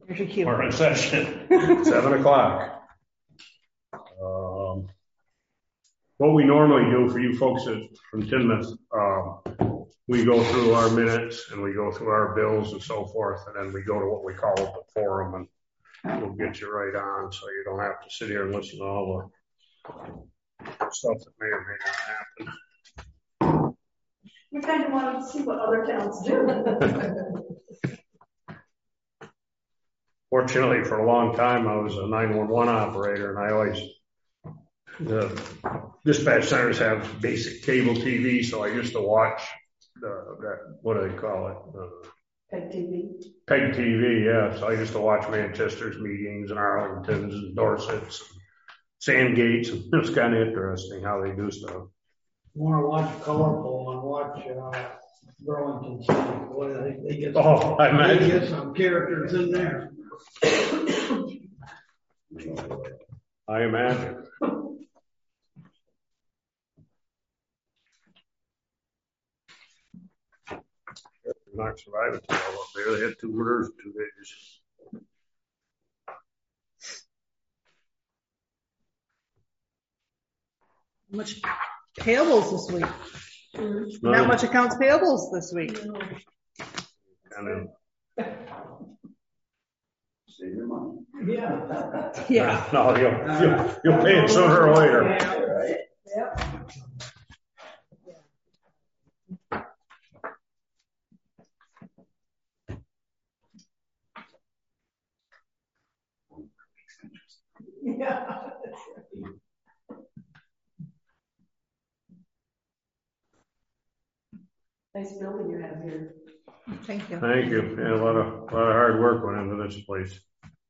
There's your cue. We're in session. 7 o'clock. What we normally do for you folks from Tinmouth, we go through our minutes and we go through our bills and so forth, and then we go to what we call the forum, and we'll get you right on so you don't have to sit here and listen to all the stuff that may or may not happen. We kind of wanted to see what other towns do. Fortunately, for a long time, I was a 911 operator, and I always, the dispatch centers have basic cable TV, so I used to watch that, what do they call it? Peg TV. Peg TV, yeah. So I used to watch Manchester's meetings and Arlington's and Dorset's and Sandgate's. It was kind of interesting how they do stuff. You want to watch Colorful and watch Burlington City. Boy, they get they get some characters in there. I imagine. Not surviving up there. They had 2 murders in 2 days. How much payables this week? Mm-hmm. Not much accounts payables this week. Kind of. Save your money. Yeah. No, you'll pay it sooner or later. Yeah, right. Yep. Yeah. Nice building you have here. Thank you. Thank you. Yeah, a lot of hard work went into this place.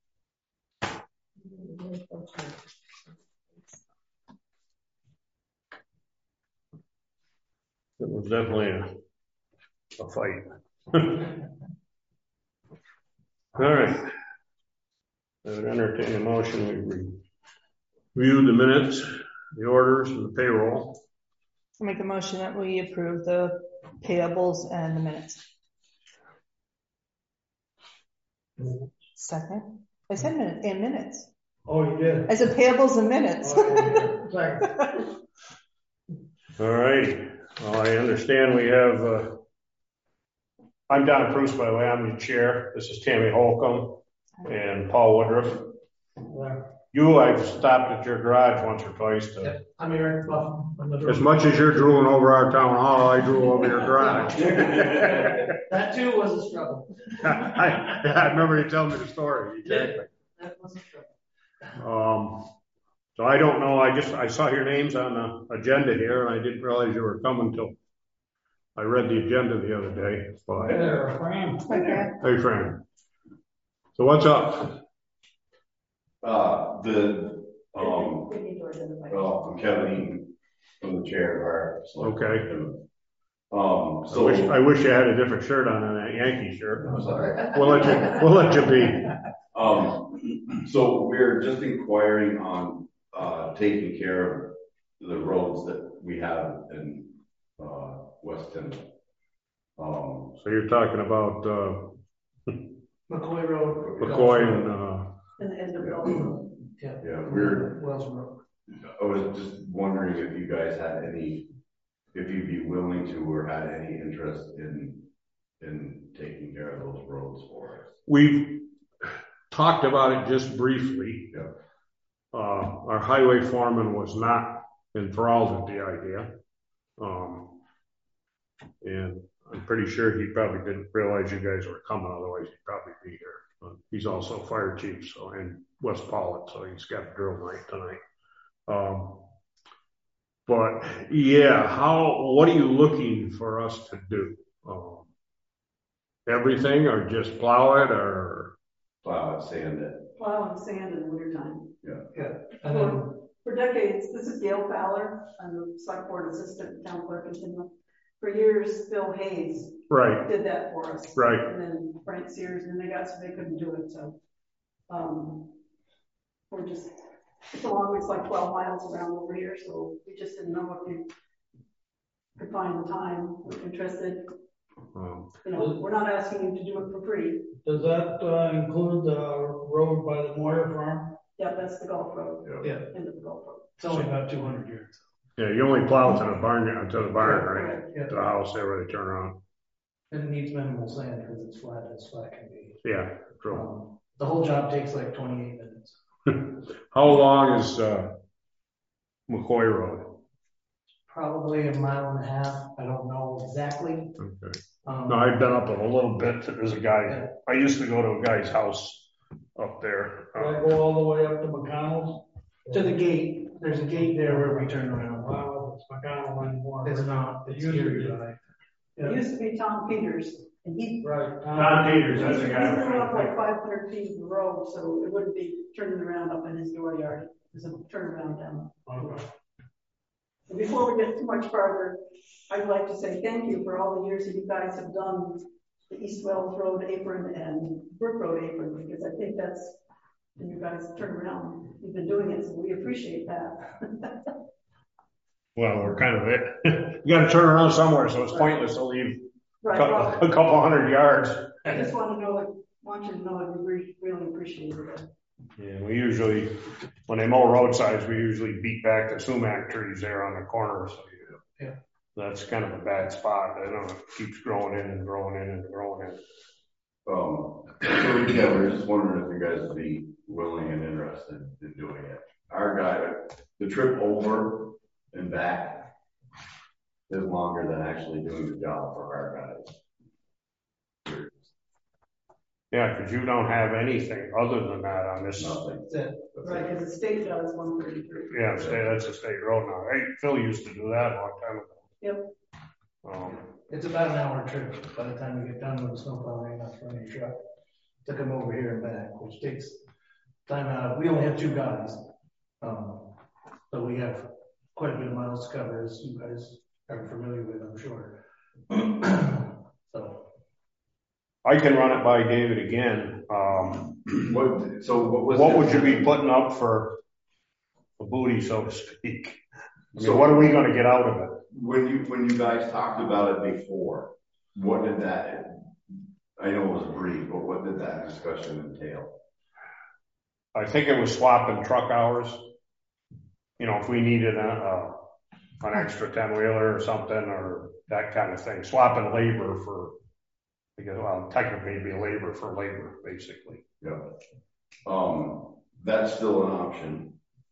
It was definitely a fight. All right. I would entertain a motion. We review the minutes, the orders, and the payroll. I'll make a motion that we approve the payables and the minutes. Second. I said minutes. Oh, you did? I said payables and minutes. Oh, sorry. All right. Well, I understand we have, I'm Don Pruce, by the way. I'm the chair. This is Tammy Holcomb and Paul Woodruff. Yeah. I've stopped at your garage once or twice. I'm here. As much as you're drooling over our town hall, I drool over your garage. That too was a struggle. I remember you telling me the story. Exactly. That was a struggle. So I don't know. I saw your names on the agenda here, and I didn't realize you were coming till I read the agenda the other day. But, hey there, Fran. Hey, Fran. So what's up? Well, I'm Kevin from the chair of our select. Okay. So I wish you had a different shirt on than that Yankee shirt. I'm sorry. We'll let you be. So we're just inquiring on taking care of the roads that we have in West Tinmouth. So you're talking about McCoy Road. McCoy And the end of Road. Yeah, Wells Road. I was just wondering if you guys had if you'd be willing to or had any interest in taking care of those roads for us. We've talked about it just briefly. Yeah. Our highway foreman was not enthralled with the idea. And I'm pretty sure he probably didn't realize you guys were coming, otherwise he'd probably be here. He's also fire chief, so in West Pollitt, so he's got drill night tonight. But yeah, what are you looking for us to do? Everything, or just plow it, or Plow it, sand it. Plow and sand in the wintertime. Yeah. For decades, this is Gail Fowler. I'm the select board assistant town clerk in Tinmouth. For years, Bill Hayes did that for us. Right. And then Frank Sears, and they couldn't do it. So we're just, it's like 12 miles around over here. So we just didn't know if you could find the time, if you're interested. We're not asking you to do it for free. Does that include the road by the Moyer farm? Yeah, that's the golf road. Yeah. End of the golf road. It's only about 200 yards. Yeah, you only plow to the barn, right? Yeah. To the house there where they turn around. And it needs minimal sand because it's flat as flat can be. Yeah, true. The whole job takes like 28 minutes. How long is McCoy Road? Probably a mile and a half. I don't know exactly. Okay. No, I've been up it a little bit. There's a guy, I used to go to a guy's house up there. Do I go all the way up to McConnell's? To the gate. There's a gate there where we turn around. Wow, it's McConnell anymore. It's not. It's here. It used to be Tom Peters, and he. Right. Tom Peters, that's the guy. He threw up like 500 feet of the road, so it wouldn't be turning around up in his dooryard. There's a turnaround down. Okay. And before we get too much farther, I'd like to say thank you for all the years that you guys have done the East Wells Road apron and Brook Road apron, because I think that's, and you guys turn around, you've been doing it, so we appreciate that. Well, we're kind of it. You got to turn around somewhere, so it's pointless to leave Right, a couple hundred yards. I just want you to know that we really appreciate it. Yeah, we usually, when they mow roadsides, we usually beat back the sumac trees there on the corner. So Yeah. That's kind of a bad spot. I know it keeps growing in and growing in and growing in. So yeah, we're just wondering if you guys would be willing and interested in doing it. Our guy, the trip over and back is longer than actually doing the job for our guys. Yeah, because you don't have anything other than that on this. Nothing. That's it. Right, because the state does 133. Yeah, that's a state road now. Hey, Phil used to do that a long time ago. Yep. It's about an hour trip by the time we get done with the snowplow and enough running your truck to come over here and back, which takes time out. We only have 2 guys. But we have quite a bit of miles to cover, as you guys are familiar with, I'm sure. So I can run it by David again. What would you be putting up for a booty, so to speak? I mean, what are we going to get out of it? When you guys talked about it before, what did that, I know it was brief, but what did that discussion entail? I think it was swapping truck hours. You know, if we needed an extra 10-wheeler or something, or that kind of thing. Swapping labor for, because, well, technically it'd be labor for labor, basically. Yeah. That's still an option.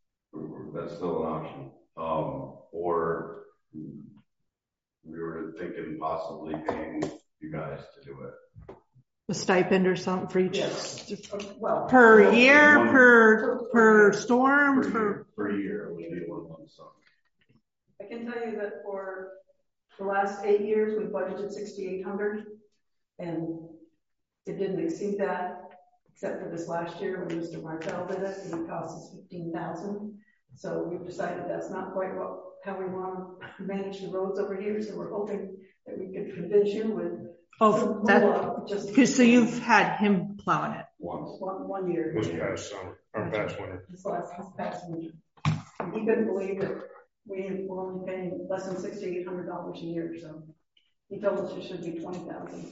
Or we were thinking possibly paying you guys to do it. A stipend or something for each Well, per year, per storm, per year. Would be one lump sum. I can tell you that for the last 8 years, we budgeted $6,800, and it didn't exceed that, except for this last year when Mr. Martell did it, and it cost us $15,000. So we've decided that's not quite how we want to manage the roads over here. So we're hoping that we could convince you with. Oh, that because so you've had him plowing it once. One year. This past summer, or past winter. This past winter. And he couldn't believe that we were only paying less than $6,800 a year. So he told us it should be $20,000.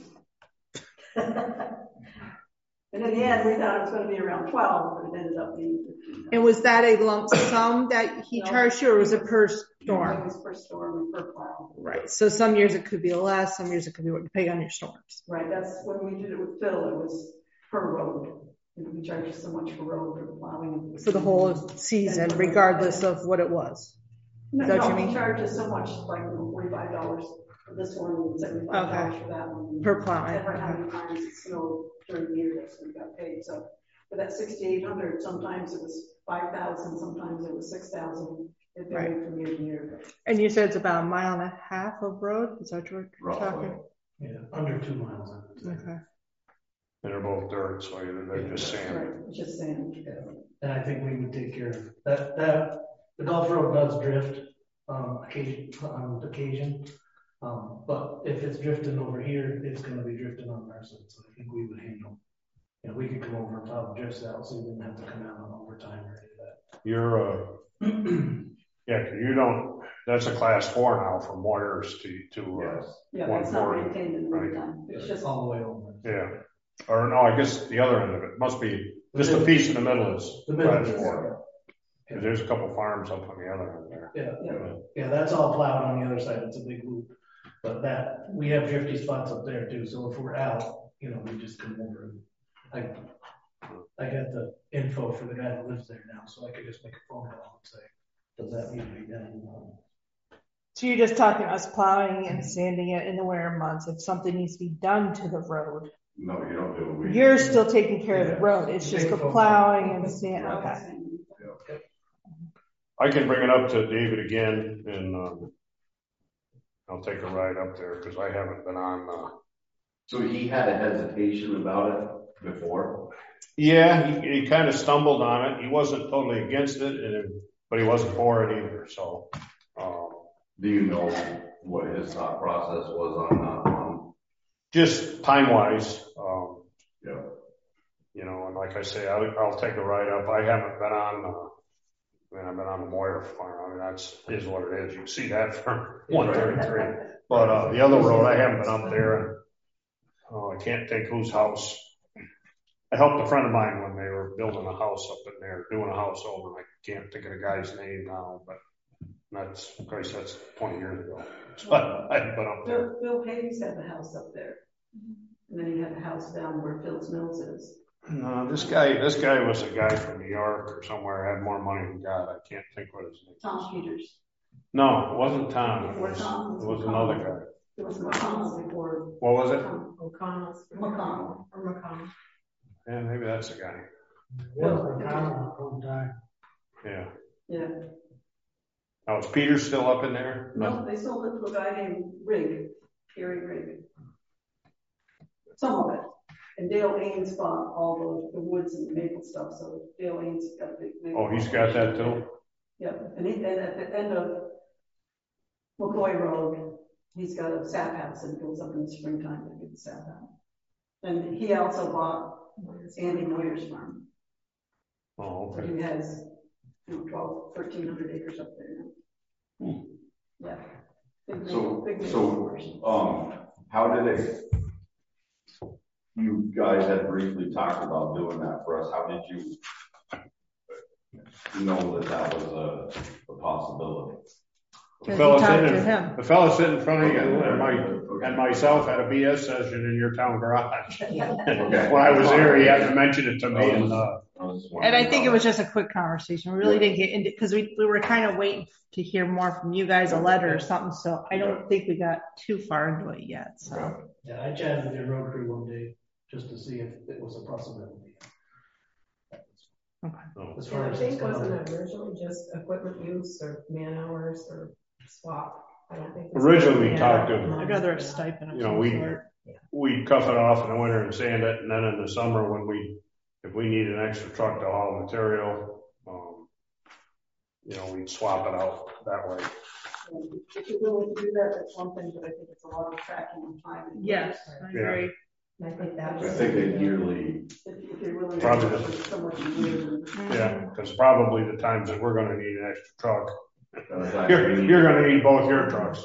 And in the end, we thought it was going to be around 12, but it ended up being 15. And was that a lump sum that he charged you, or was it per storm? It was per storm and per plow. Right. So some years it could be less, some years it could be what you pay on your storms. Right. That's when we did it with Phil. It was per road. And we charged so much per road for the plowing. For the whole season, regardless of what it was. No, what you mean? He charges so much, like $45 for this one and $75 for that one. Per plowing. Every how many times it snowed during the year that we got paid. So for that $6,800, sometimes it was $5,000, sometimes it was $6,000. It varied from year to year. And you said it's about a mile and a half of road? Is that what you're talking? yeah, under 2 miles. Okay. And they're both dirt, so they're just sand. Right, just sand. Yeah. And I think we would take care of that. The golf road does drift on occasion. But if it's drifting over here, it's going to be drifting on our side. So I think we would handle. You know, we could come over and top drifts out, so we wouldn't have to come out on overtime or any of that. You're, yeah, you don't, That's a class 4 now from Moyers to Yes. Yeah, that's not 140, maintained in the right. wintertime. It's It's just, all the way over. yeah. Or no, I guess the other end of it must be just the piece in the middle is The middle class is, 4. 'Cause there's a couple farms up on the other end there. Yeah, that's all plowed on the other side. It's a big loop. But that, we have drifty spots up there too. So if we're out, you know, we just come over and I got the info for the guy that lives there now, so I could just make a phone call and say, does that need to be done? So you're just talking us plowing and sanding it in the winter months. If something needs to be done to the road, No, you don't do it. you're still taking care of the road. It's just the plowing and sand. yeah, Okay. I can bring it up to David again and I'll take a ride up there because I haven't been on. So he had a hesitation about it before? Yeah, he kind of stumbled on it. He wasn't totally against it, but he wasn't for it either. So, Do you know what his thought process was on that one? just time wise, Yeah. you know, and like I say, I'll take a ride up. I haven't been on. I've been on the Moyer farm. I mean, that's is what it is. You can see that from 133. But the other road, I haven't been up there. And I can't think whose house. I helped a friend of mine when they were building a house up in there, doing a house over. I can't think of the guy's name now, but that's 20 years ago. But I haven't been up there. Bill Hayes had the house up there. And then he had the house down where Phil's Mills is. No, this guy was a guy from New York or somewhere, had more money than God. I can't think what his name is. Tom Peters. No, it wasn't Tom. It Before was, Tom, it was McConnell. another guy. It was McConnell before. What was it? McConnell. Or McConnell. Yeah, maybe that's the guy. One time. Yeah. Yeah. Now, is Peter still up in there? No, they sold it to a guy named Rigg, Gary Rigg. Some of it. And Dale Ains bought all the woods and the maple stuff, so Dale Ains got a big maple. Oh, he's got that too? Yeah, and at the end of McCoy Road, he's got a sap house and goes up in the springtime to get the sap house. And he also bought Andy Moyer's farm. Oh, So okay. he has 1,300 acres up there now. Yeah. How did it, you guys had briefly talked about doing that for us. How did you know that was a possibility? The fellow talked to him. sitting in front of you and myself had a BS session in your town garage. Okay. When I was there, he had to mention it to me. And I think it was just a quick conversation. We really didn't get into, because we were kind of waiting to hear more from you guys, a letter or something. So I don't think we got too far into it yet. So Yeah, I chatted with your road crew one day just to see if it was a possibility. okay. As far I as think wasn't it originally just equipment use or man hours or swap? I don't think. Originally we talked to, I'd rather a stipend of you know, some we- sort. we'd cuff it off in the winter and sand it, and then in the summer when if we need an extra truck to haul material, you know, we'd swap it out that way. If you're willing to do that, that's one thing, but I think it's a lot of tracking and time. Yes, I agree. I think that I was. think a yearly, If you're willing Probably to do so much a year. Yeah, because probably the times that we're gonna need an extra truck, you're gonna need both your trucks.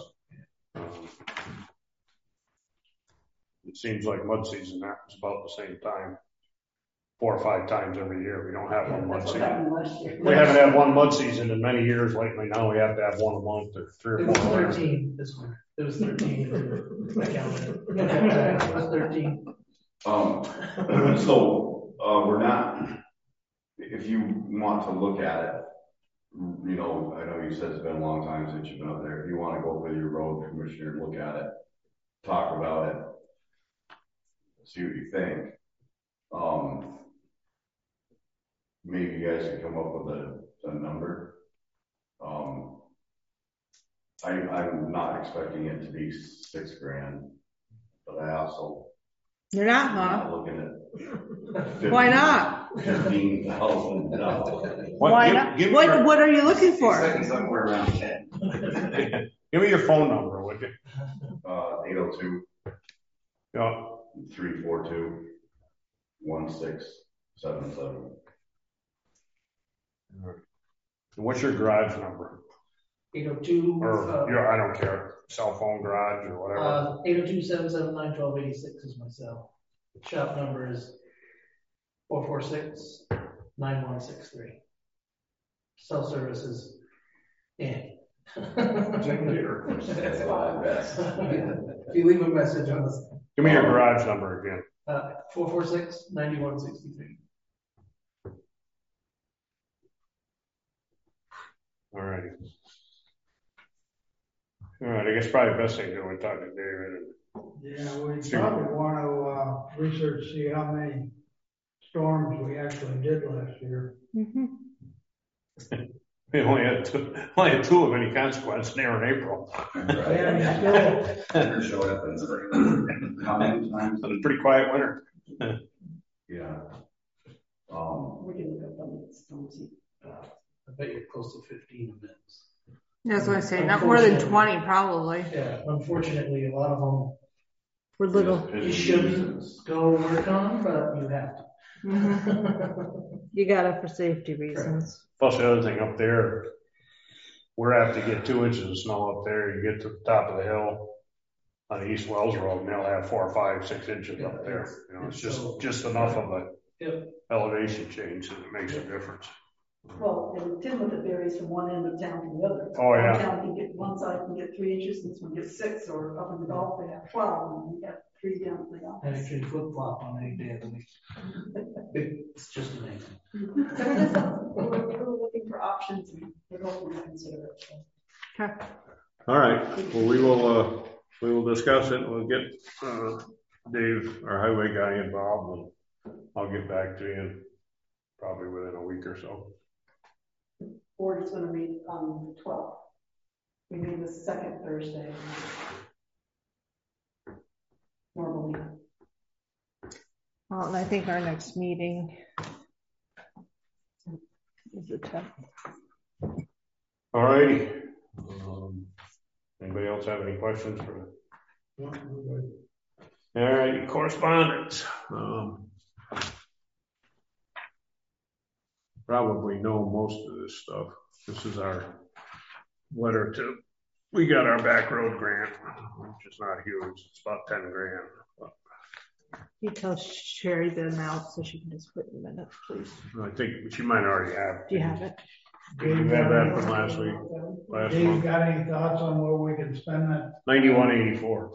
It seems like mud season happens about the same time, 4 or 5 times every year. We don't have one mud That's what season. happened last year. We haven't had one mud season in many years lately. Now we have to have one a month or 3 It or was 4 months. 13 this winter. It was 13. I counted. It was 13. so we're not, if you want to look at it, you know, I know you said it's been a long time since you've been up there. If you want to go with your road commissioner, look at it, talk about it, see what you think. Maybe you guys can come up with a number. I'm not expecting it to be $6,000, but I also You're not, I'm huh? not looking at Why not? $15,000. Why not? What are you looking for? Somewhere around 10. Give me your phone number, would you? 802 Yeah. 342 1677. What's your garage number? 802. I don't care. Cell phone garage or whatever. 802-779-1286 is my cell. Shop number is 446-9163. Cell service is Same here. That's why I best. If you leave a message on this. Give me your garage number again. 446-9163. All righty. All right, I guess probably the best thing to do is talk to David. Yeah, we probably want to research, see how many storms we actually did last year. Mm-hmm. We only had two of any consequence there in April. Never showed up in spring. How many times? It was a pretty quiet winter. Yeah. We can look up on the storms. I bet you're close to 15 minutes. That's what I say. Not more than 20, probably. Yeah, unfortunately, a lot of them We're little. you shouldn't go work on, but you have to. Mm-hmm. You got it for safety reasons. Plus the other thing up there, we're apt to get 2 inches of snow up there. You get to the top of the hill on the East Wells Road, and they'll have 4, 5, 6 inches up there. You know, it's just enough of a elevation change that it makes a difference. Well, and Tim, it varies from one end of town to the other. Oh, yeah. One town can get, one side can get 3 inches, this one gets 6, or up in the Gulf, they have 12, and we have 3 down at the Gulf. And it can flip flop on any day of the week. It's just amazing. So we're looking for options, and we're hoping to consider it. So. Okay. All right. Well, we will discuss it. We'll get Dave, our highway guy, involved, and I'll get back to you probably within a week or so. Board is going to meet on the 12th. We meet the second Thursday. Normally. Well, and I think our next meeting is the 10th. All righty. Anybody else have any questions for? All right, correspondence. Probably know most of this stuff. This is our letter to. We got our back road grant, which is not huge. It's about 10 grand. But You tell Sherry the amount so she can just put in minutes, please. I think she might already have. Do you have it? Did you have that from last week? Last Dave, month? got any thoughts on where we can spend that? 9184.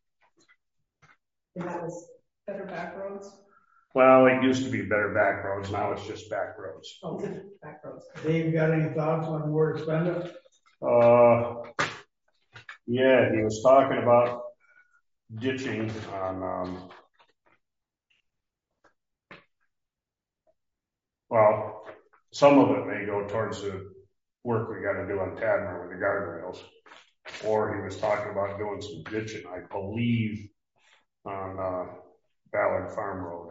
And that was Better Back Roads. Well, it used to be Better Back Roads. Now it's just back roads. Oh, Back Roads. Dave, got any thoughts on where to spend it? Yeah, he was talking about ditching on, well, some of it may go towards the work we got to do on Tadmor with the guardrails, or he was talking about doing some ditching, I believe, on Ballard Farm Road.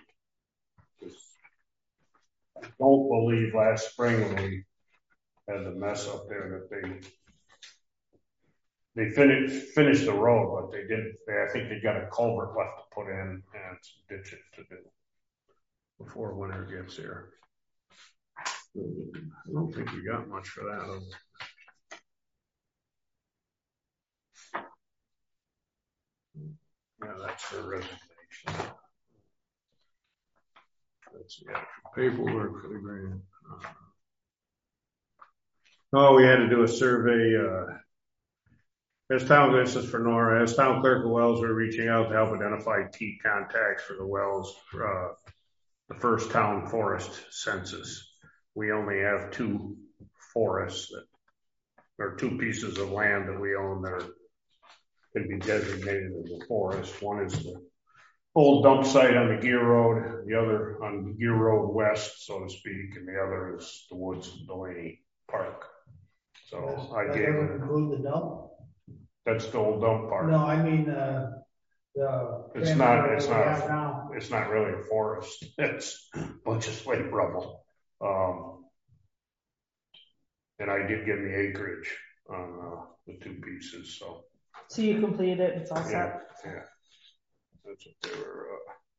I don't believe last spring when we had the mess up there that they finished the road, but they didn't. I think they got a culvert left to put in and some ditching to do before winter gets here. I don't think we got much for that. Yeah, that's for resignation. That's the actual paperwork for the grant. We had to do a survey. This is for Nora. As town clerk of Wells, we're reaching out to help identify key contacts for the Wells, the first town forest census. We only have 2 forests or 2 pieces of land that we own that can be designated as a forest. One is the old dump site on the Gear Road, the other on Gear Road West, so to speak, and the other is the woods of Delaney Park. So I gave it. Include the dump? That's the old dump park. No, I mean it's not really a forest. It's a bunch of slate rubble. And I did give the acreage on the 2 pieces. So you completed it. It's all set. Yeah. That's what they were.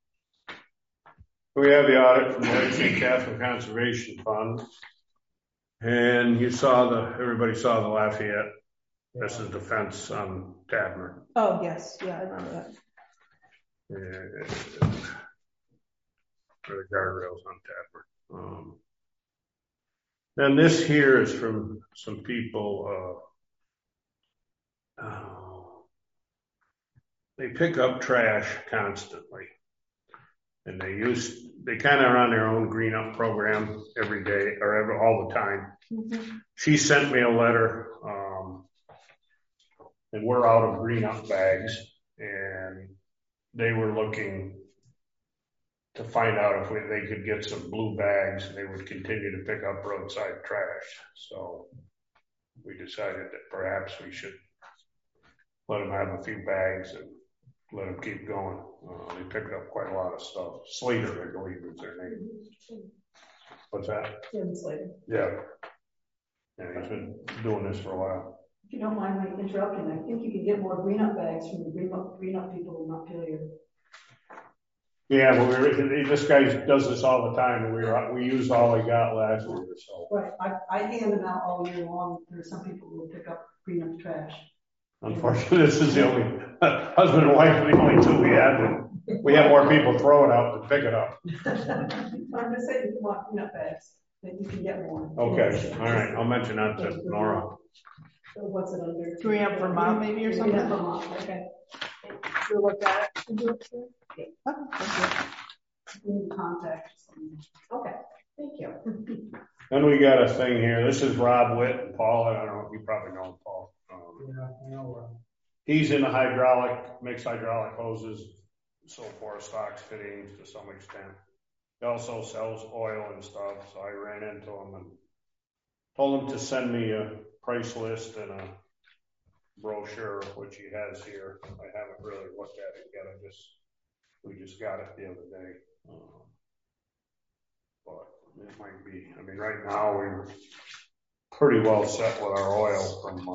We have the audit from the Lake St. Catherine Conservation Fund. And everybody saw the Lafayette. This is the fence on Tadmer. Oh, yes. Yeah, I remember that. For the guardrails on Tadmer. And this here is from some people, they pick up trash constantly. And they kind of are on their own green up program every day or all the time. Mm-hmm. She sent me a letter, and we're out of green up bags, and they were looking to find out if they could get some blue bags, and they would continue to pick up roadside trash. So we decided that perhaps we should let them have a few bags and let them keep going. They picked up quite a lot of stuff. Slater, I believe, is their name. What's that? Jim Slater. Yeah. Yeah, he's been doing this for a while. If you don't mind my interrupting, I think you can get more green up bags from the green up people in Montpelier. Yeah, but this guy does this all the time, and we used all we got last year. So. Right, I hand them out all year long. There are some people who will pick up green up trash. Unfortunately, this is the only husband and wife are the only two we had. We have more people throw it out than pick it up. I'm just saying, you want green up bags, then you can get more. Okay, all right, I'll mention that to Nora. So what's it under? Green up Vermont, maybe, or something? Green up Vermont, okay. You'll look at it and do it too? Okay. Oh, We need contact. Okay, thank you. Then we got a thing here. This is Rob Witt and Paul. I don't know, you probably know Paul. Yeah, I know. He's in the mixed hydraulic hoses, so forth, stocks, fittings to some extent. He also sells oil and stuff, so I ran into him and told him to send me a price list and a brochure, which he has here. I haven't really looked at it yet. We just got it the other day. But it might be, I mean, right now we're pretty well set with our oil from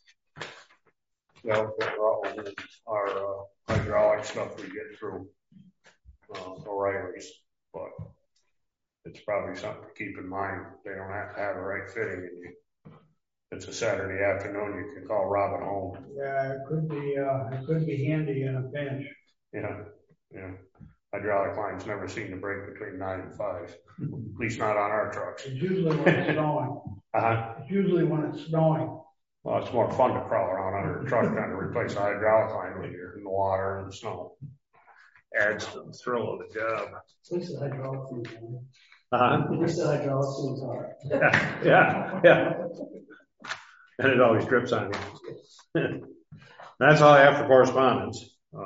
our hydraulic stuff we get through O'Reilly's, but it's probably something to keep in mind. They don't have to have the right fitting, and it's a Saturday afternoon. You can call Robin home. Yeah, it could be handy in a pinch. Yeah. Hydraulic lines never seem to break between 9 and 5, at least not on our trucks. It's usually when it's snowing. It's usually when it's snowing. Well, it's more fun to crawl around under a truck trying to replace a hydraulic line when you're in the water and the snow. Adds to the thrill of the job. At least the hydraulic fluid. At least the hydraulic fluids are. Yeah. And it always drips on you. That's all I have for correspondence.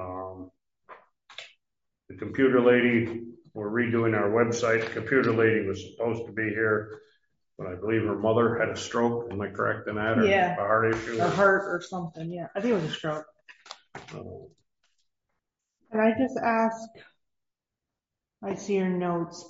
The computer lady, we're redoing our website. The computer lady was supposed to be here, but I believe her mother had a stroke. Am I correct in that? Or yeah. A heart issue? A heart or something, yeah. I think it was a stroke. Can I just ask, I see your notes.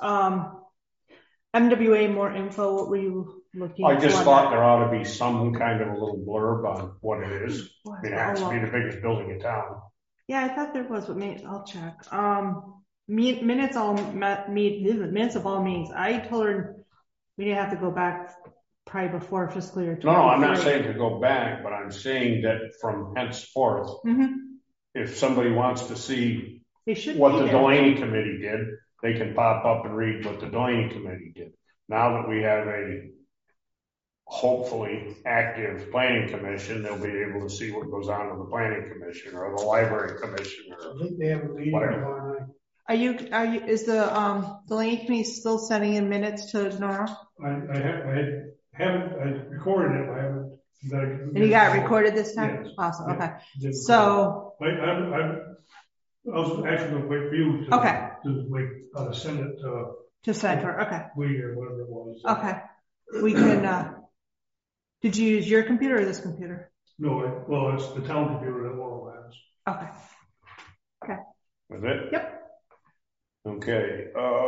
MWA, more info, what were you looking for? I just thought there ought to be some kind of a little blurb on what it is. I mean, it has to be the biggest building in town. Yeah, I thought there was, but maybe I'll check. Minutes of all meetings. I told her we didn't have to go back probably before fiscal year 2023. No, I'm not saying to go back, but I'm saying that from henceforth, if somebody wants to see what the Delaney Committee did, they can pop up and read what the Delaney Committee did. Now that we have a hopefully active planning commission, they'll be able to see what goes on in the planning commission or the library commission or I think they have a meeting tomorrow night. Is the Delaney Committee still sending in minutes to Nora? I recorded it. I haven't. And you got it recorded this time? Yes. Awesome. Okay. Yes. So. I was actually going to wait for you to send it to Center. Okay. We or whatever it was. Okay. We can. Did you use your computer or this computer? No, it's the town computer that Laurel has. Okay. Okay. Is it? Yep. Okay.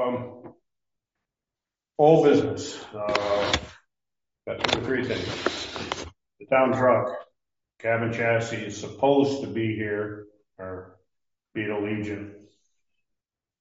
Old business. Got 2 or 3 things. The town truck, cabin chassis is supposed to be here, or be at Allegiant,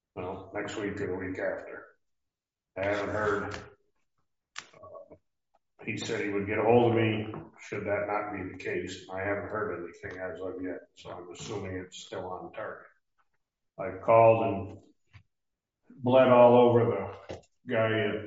next week or the week after. I haven't heard he said he would get a hold of me should that not be the case. I haven't heard anything as of yet, so I'm assuming it's still on target. I've called and bled all over the guy at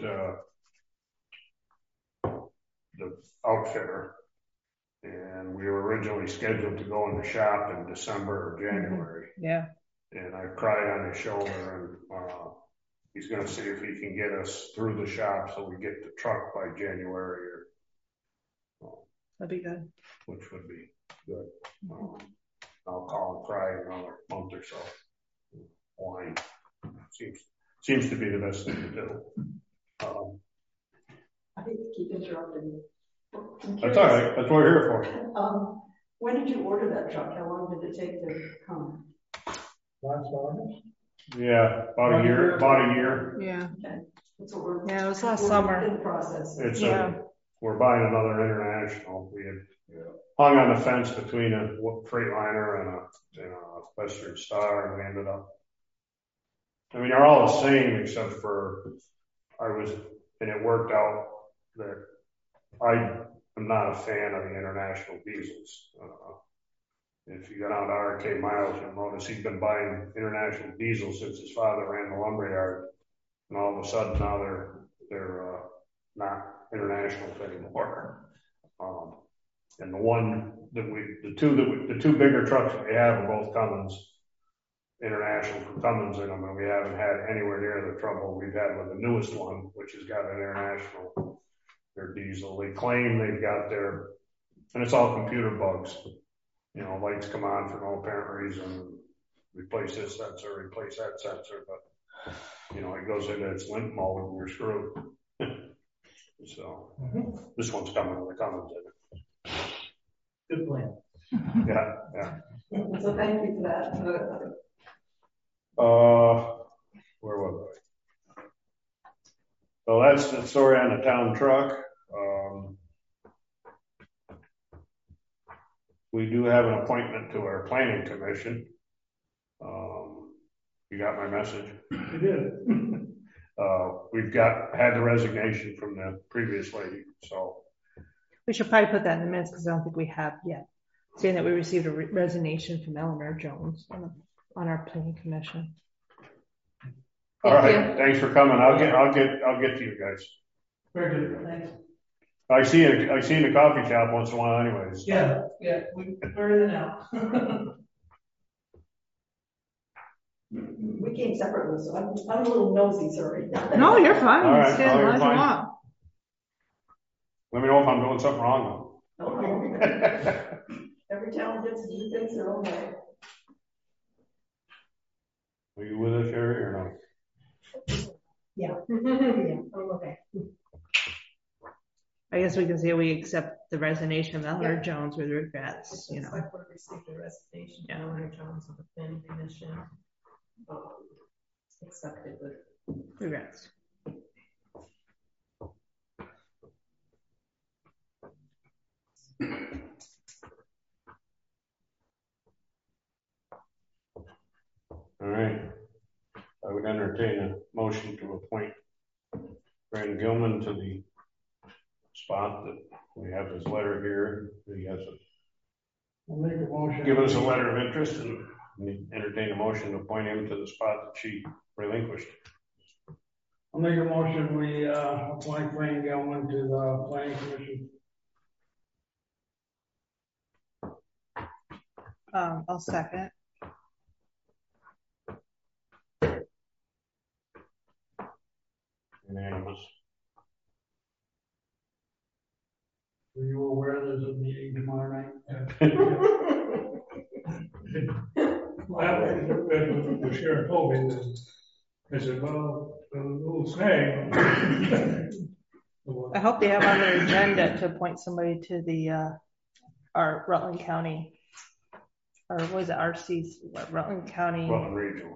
the outfitter, and we were originally scheduled to go in the shop in December or January. Yeah. And I cried on his shoulder, and he's going to see if he can get us through the shop so we get the truck by January, That'd be good. which would be good. I'll call and cry in another month or so. Whine seems to be the best thing to do. I hate to keep interrupting you. That's all right. That's what we're here for. When did you order that truck? How long did it take to come? Last August? Yeah, about a year. Yeah. Okay. That's what we're. Yeah, it was last summer. In the process. We're buying another International. We had hung on the fence between a Freightliner and a Western Star, and we ended up. I mean, they're all the same except for and it worked out that I am not a fan of the International diesels. If you go down to RK Miles, you'll notice he's been buying International diesel since his father ran the lumberyard, and all of a sudden now they're not International anymore. And the two bigger trucks that we have are both Cummins, International from Cummins in them, and we haven't had anywhere near the trouble we've had with the newest one, which has got an International, their diesel. They claim they've got and it's all computer bugs. Lights come on for no apparent reason, replace this sensor, replace that sensor, but, it goes into its limp mode and you're screwed. So, This one's coming with the Cummins in it. Good plan. Yeah. So thank you for that. Where was I? So that's the story on the town truck. We do have an appointment to our planning commission. You got my message? You did. We've had the resignation from the previous lady, so. We should probably put that in the minutes because I don't think we have yet. Saying that we received a resignation from Eleanor Jones on our planning commission. All right, thanks for coming. I'll get to you guys. Very good. Thanks. I see you in the coffee shop once in a while anyways. Yeah, we're in and out. We came separately, so I'm a little nosy, sorry. No, you're fine. All right, Stand you're as fine. you want. Let me know if I'm doing something wrong Every town gets to do things their own way. Are you with us, Sherry, or no? Yeah. Oh, okay. I guess we can say we accept the resignation of Eleanor Jones with regrets. The select board received a resignation from Eleanor Jones of the planning commission. Accepted with Regrets. All right. I would entertain a motion to appoint Brandon Gilman to the spot that we have his letter here. He has I'll make a motion. given us a letter of interest and entertain a motion to appoint him to the spot that she relinquished. I'll make a motion. We appoint Brandon Gilman to the planning commission. I'll second. Unanimous. Were you aware there's a meeting tomorrow night? The sheriff told me that. I said, well, a little snag. I hope they have on their agenda to appoint somebody to the our Rutland County, or was it RC? Rutland County. Rutland Regional.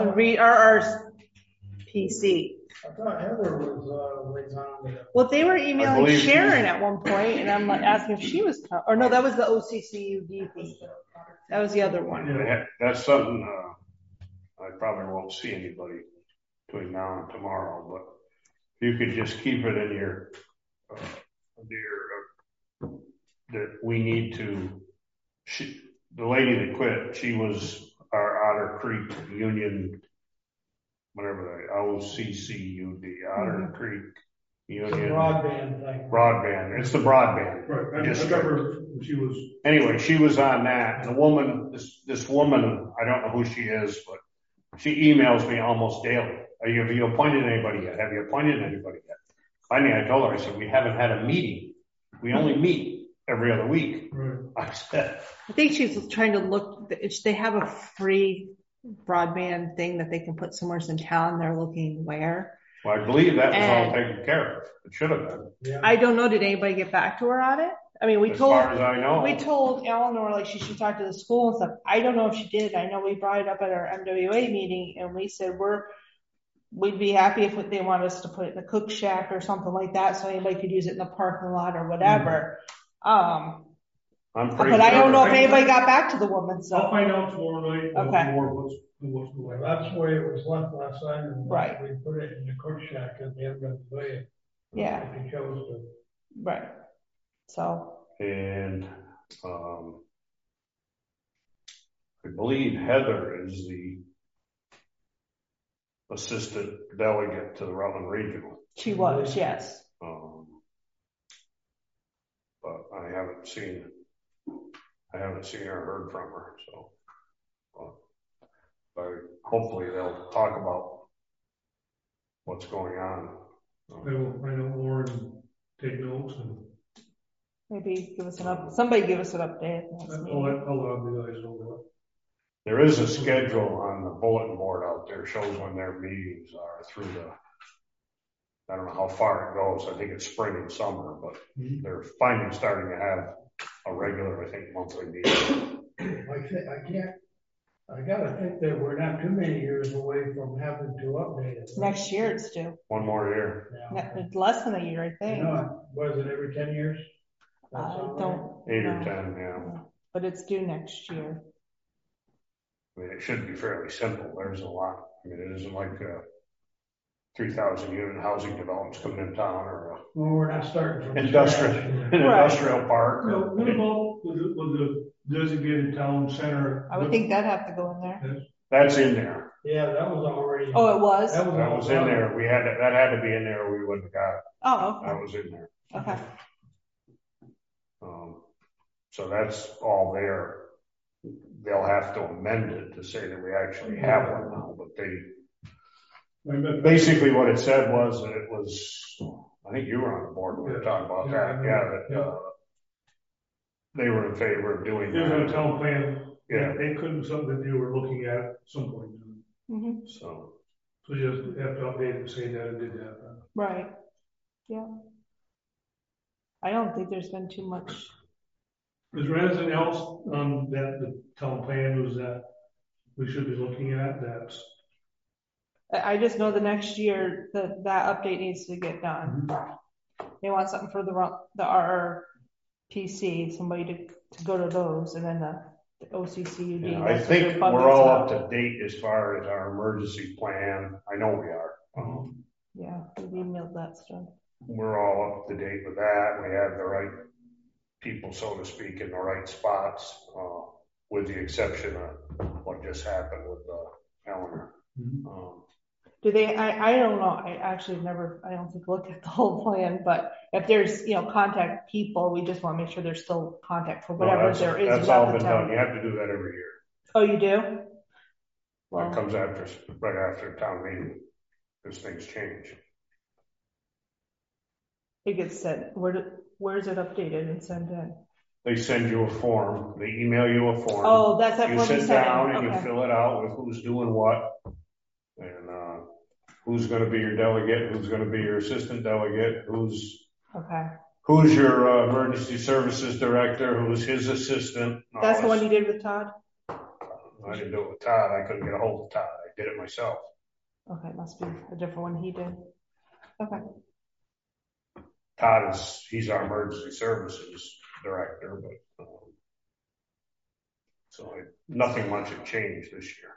RRPC. I thought Heather was liaison. Well, they were emailing Sharon at one point, and I'm like asking if she was, or no, that was the OCCUD thing. That was the other one. That's something I probably won't see anybody between now and tomorrow, but you could just keep it in your dear, that we need to, the lady that quit, she was our Otter Creek Union, whatever OCCUD, Otter Creek Union. Broadband thing. Broadband. It's the broadband. Right. I remember she was. Anyway, she was on that. And the woman, this woman, I don't know who she is, but she emails me almost daily. Have you appointed anybody yet? Have you appointed anybody yet? Finally, I told her, I said, we haven't had a meeting. We only meet every other week. Right. I said. I think she's trying to look, they have a free broadband thing that they can put somewhere in town. They're looking where. Well, I believe that was all taken care of. It should have been. Yeah. I don't know. Did anybody get back to her on it? I mean, As far as I know. we told Eleanor like she should talk to the school and stuff. I don't know if she did. I know we brought it up at our MWA meeting and we said we'd be happy if they want us to put it in the cook shack or something like that so anybody could use it in the parking lot or whatever. I'm pretty but I don't sure. know if anybody got back to the woman. So I'll find out tomorrow night. Okay. More what's going on. That's the way it was left last time, and Right. we put it in the cook shack at the end of the day. yeah, If you chose to. right. So And I believe Heather is the assistant delegate to the Rutland Regional. she was, yes. But I haven't seen or heard from her. So, but hopefully they'll talk about what's going on. I will find out more and take notes and Maybe somebody give us an update. I'll let you guys know. There is a schedule on the bulletin board out there, shows when their meetings are through I don't know how far it goes. I think it's spring and summer, but they're finally starting to have a regular, I think, monthly meeting. I gotta think that we're not too many years away from having to update it. Next year it's due. One more year. Yeah. Less than a year, I think. What is it, every 10 years? Don't 8 know. or 10, yeah. But it's due next year. I mean, it should be fairly simple. There's a lot. I mean, it isn't like 3,000 unit housing developments coming in town or Well, we're not starting from industrial park. Well, what about with the designated town center? I would think that'd have to go in there. That's in there. Yeah, that was already. Oh, it was? That That was in there. That had to be in there or we wouldn't have got it. Oh, That was in there. okay. So that's all there. They'll have to amend it to say that we actually have one now, but basically what it said was that it was, I think you were on the board when we were talking about that. That they were in favor of doing that. There's a town plan. Yeah. They couldn't, something that they were looking at some point. Mm-hmm. So you just have to update it and say that it did that. Right. Yeah. I don't think there's been too much. Is there anything else that the town plan was that we should be looking at? I just know the next year that update needs to get done. Mm-hmm. They want something for the RRPC, somebody to go to those, and then the OCCUD. yeah, I think we're all up to date as far as our emergency plan. I know we are. Yeah, we've emailed that stuff. We're all up to date with that. We have the right people, so to speak, in the right spots, with the exception of what just happened with Eleanor. Mm-hmm. Do they? I don't know. I actually I don't think looked at the whole plan. But if there's contact people, we just want to make sure there's still contact for whatever there is. That's all been done. You have to do that every year. Oh, you do? Well, it comes right after town meeting, because things change. It gets sent. Where is it updated and sent in? They send you a form. They email you a form. Oh, that's that form. You sit down and okay. you fill it out with who's doing what, and who's going to be your delegate, who's going to be your assistant delegate, who's your emergency services director, who's his assistant. That's the one you did with Todd? I didn't do it with Todd. I couldn't get a hold of Todd. I did it myself. Okay, must be a different one he did. Okay. Todd he's our emergency services director, but nothing much had changed this year.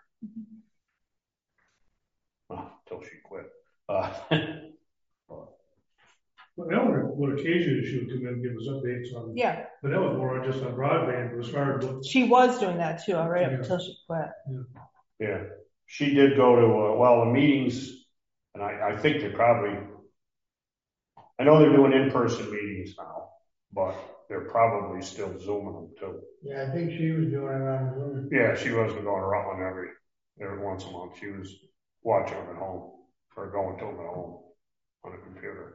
Mm-hmm. Until she quit. Well, Eleanor would occasionally she would come in and give us updates on, Yeah, but that was more just on broadband, but as far as what, she was doing that too, right up Yeah. until she quit. Yeah, she did go to, well, the meetings, and I think they probably, I know they're doing in-person meetings now, but they're probably still Zooming them too. Yeah, I think she was doing it on Zoom. Yeah, she wasn't going to Rutland every once a month. She was watching them at home, or going to them at home on a computer.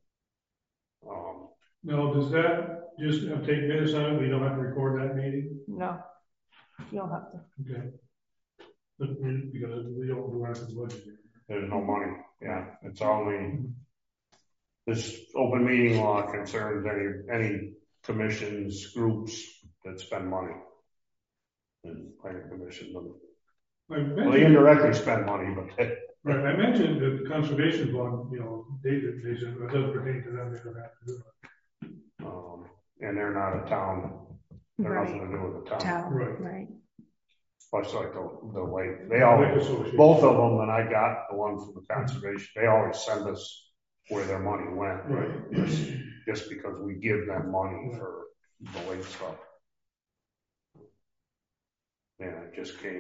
no, does that just take minutes on it? We don't have to record that meeting? No, you don't have to. Okay. But because we don't do anything budget. There's no money. Yeah, it's only this open meeting law concerns any commissions, groups that spend money. And planning commission them. Well, they indirectly spend money, but Right, I mentioned the conservation fund, they said it doesn't pertain to them, they don't have to do it. and they're not a town. They're Right. nothing to do with the town. Town, Right. right. Much like the lake. They always, both of them that I got, the one from the conservation, they always send us where their money went. Right. Just because we give them money for the lake stuff. Yeah, it just came.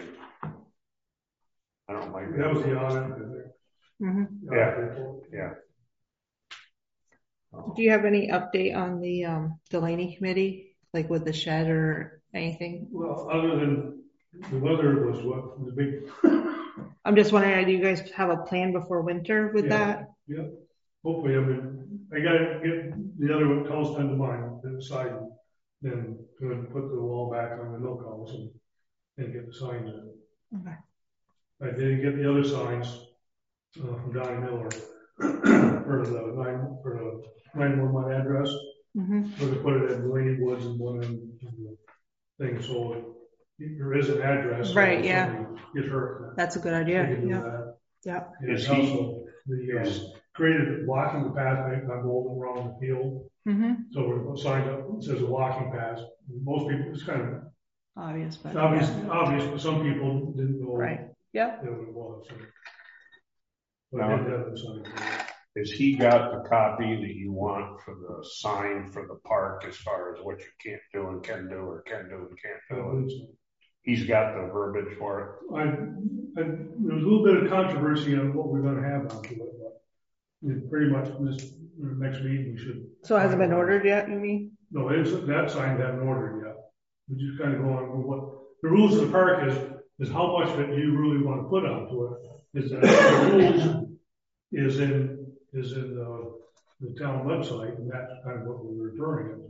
I don't know. Maybe That was the audit. Mm-hmm. Yeah. Do you have any update on the Delaney committee, like with the shed or anything? Well, other than the weather was what, the big. I'm just wondering, do you guys have a plan before winter with that? Yeah, hopefully, I gotta get the other one, house under mine, the side, then put the wall back on the milk house and get the signs in. Okay. I did get the other signs from Donnie Miller for the 911 address. Mm-hmm. So they put it in Delaney Woods and one in the thing, so there is an address. Right, so yeah. Get her. That's a good idea. They can do Yeah. that. Yeah. And Is it's he- also created blocking the pathway on Golden around the field. Mm-hmm. So we're signed up, it says a walking path. Most people, it's kind of Obvious, but obvious, yeah. obvious, but some people didn't know. Right. Yeah. What it was. So. But I did have them signed. Has he got the copy that you want for the sign for the park as far as what you can't do and can do, or can do and can't do? He's got the verbiage for it. There was a little bit of controversy on what we're going to have onto it, but pretty much this next meeting we should. So it hasn't been ordered yet, you mean? No, that sign haven't ordered yet. We just kind of go on with what the rules of the park is how much of it you really want to put onto it. Is that the rules is in the town website, and that's kind of what we're referring it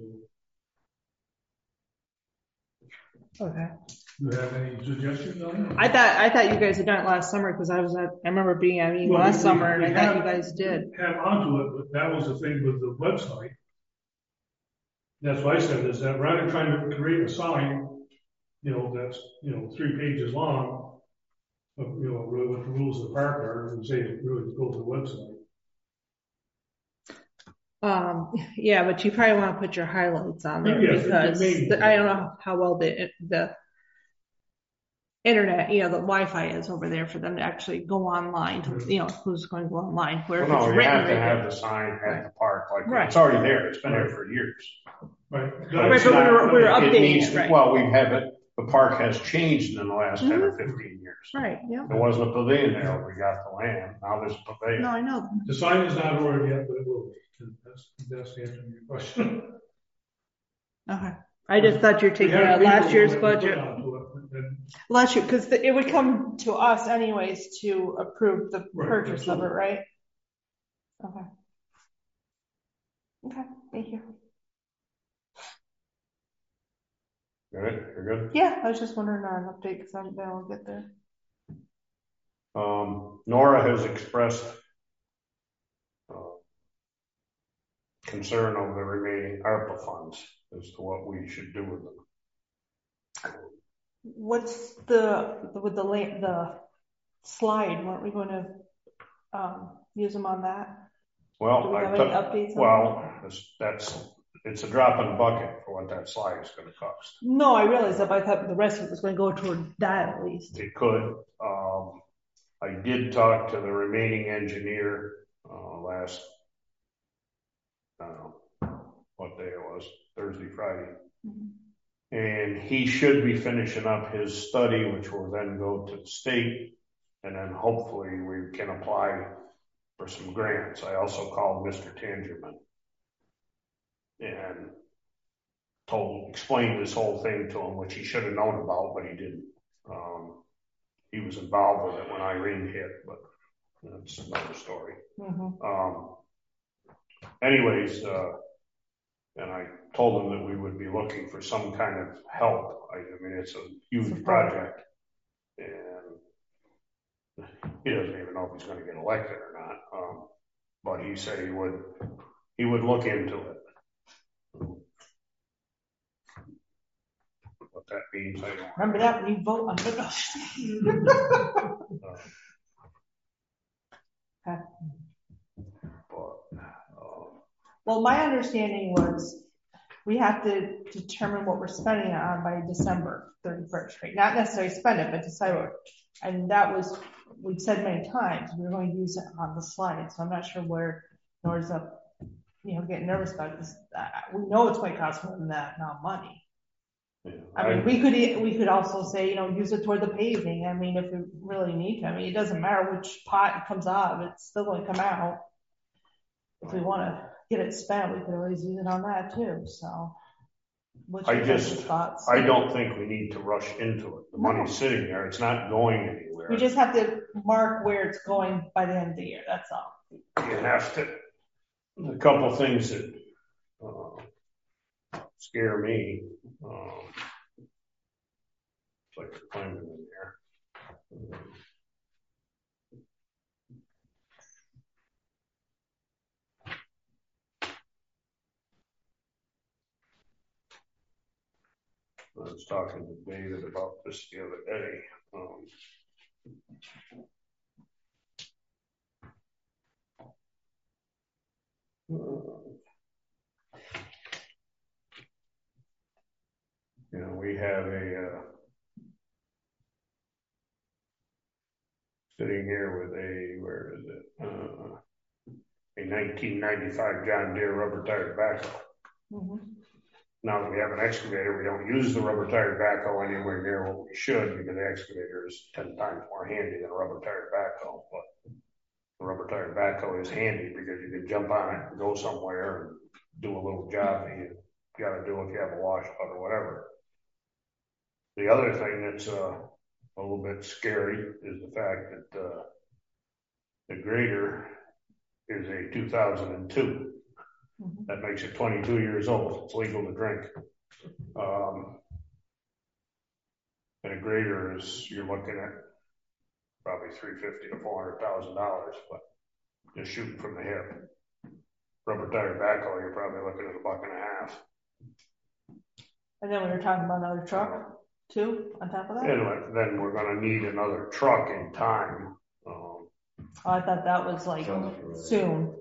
to. Okay. Do you have any suggestions on it? I thought you guys had done it last summer because I remember being at meeting last summer and I thought you guys did. Have onto it, but that was the thing with the website. That's what I said, is that rather than trying to create a sign, that's 3 pages long, of really what the rules of the park are, and say really go to the website. Yeah, but you probably want to put your highlights on there Yes, because maybe. I don't know how well the internet, the Wi-Fi is over there for them to actually go online to, who's going to go online. Where Well, if no, it's you written have to right have there. the sign at the park. Like Right. it's already there. It's been there for years. Right. Right, but we're updating it, right. Well, we have it. The park has changed in the last 10 or 15 years. Right, yeah. There wasn't a pavilion there when we got the land. Now there's a pavilion. No, I know. The sign is not ordered yet, but it will be. That's the answer to your question. Okay. I just thought you were taking out last year's budget. Last year, because it would come to us anyways to approve the purchase of it, right? Okay. Okay, thank you. Good? You're good? Yeah, I was just wondering on an update because then we'll get there. Nora has expressed concern over the remaining ARPA funds as to what we should do with them. What's the slide? Weren't we going to use them on that? Well, Do we have any updates on it's a drop in the bucket for what that slide is going to cost. No, I realized that, but I thought the rest of it was going to go toward that at least. It could. I did talk to the remaining engineer last I don't know what day it was, Thursday, Friday. And he should be finishing up his study, which will then go to the state, and then hopefully we can apply for some grants. I also called Mr. Tangerman and explained this whole thing to him, which he should have known about, but he didn't. He was involved with it when Irene hit, but that's another story. Anyways, and I told him that we would be looking for some kind of help. I mean, it's a huge project, and he doesn't even know if he's going to get elected or not. But he said he would look into it. What that means, I don't remember that when you vote on it. Okay. Well, my understanding was we have to determine what we're spending it on by December 31st, right? Not necessarily spend it, but decide what. And that was, we've said many times, we were going to use it on the slide. So I'm not sure where Nora's up, getting nervous about this. We know it's going to cost more than that amount of money. Yeah, I mean, we could also say, use it toward the paving. I mean, if we really need to. I mean, it doesn't matter which pot it comes out of, it's still going to come out. If we want to get it spent, we could always use it on that too. So, what's your thoughts? I don't think we need to rush into it. The money's sitting there; it's not going anywhere. We just have to mark where it's going by the end of the year. That's all. You have to. A couple of things that scare me. It's like a climbing in there. I was talking to David about this the other day. We have sitting here with a 1995 John Deere rubber tire backhoe. Now that we have an excavator, we don't use the rubber tire backhoe anywhere near what we should, because the excavator is 10 times more handy than a rubber tire backhoe. But the rubber tire backhoe is handy because you can jump on it and go somewhere and do a little job that you got to do if you have a washout or whatever. The other thing that's a little bit scary is the fact that the grader is a 2002. That makes it 22 years old. It's legal to drink. And a grader you're looking at probably $350,000 to $400,000, but just shooting from the hip. Rubber tire backhoe, you're probably looking at $1.50. And then we were talking about another truck too, on top of that? And then we're going to need another truck in time. I thought that was like soon.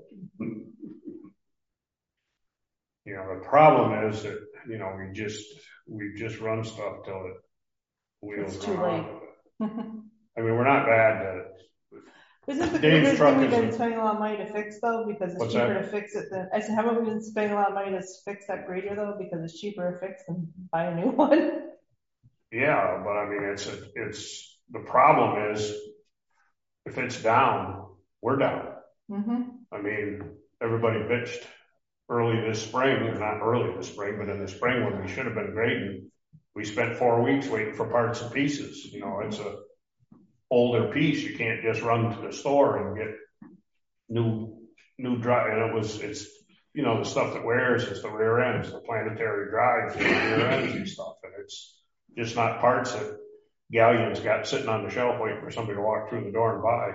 The problem is that, we just run stuff till it wheels it's too late. I mean, we're not bad at it. Isn't the Dave's truck we've been spending a lot of money to fix though? Because it's cheaper to fix it than, I said, haven't we been spending a lot of money to fix that grader though? Because it's cheaper to fix than buy a new one. Yeah, but I mean, it's the problem is if it's down, we're down. I mean, everybody bitched early this spring, or not early this spring, but in the spring when we should have been grading, we spent 4 weeks waiting for parts and pieces. It's a older piece. You can't just run to the store and get new drive. And it's the stuff that wears, it's the rear ends, the planetary drives, the rear ends and stuff. And it's just not parts that Galleon's got sitting on the shelf waiting for somebody to walk through the door and buy.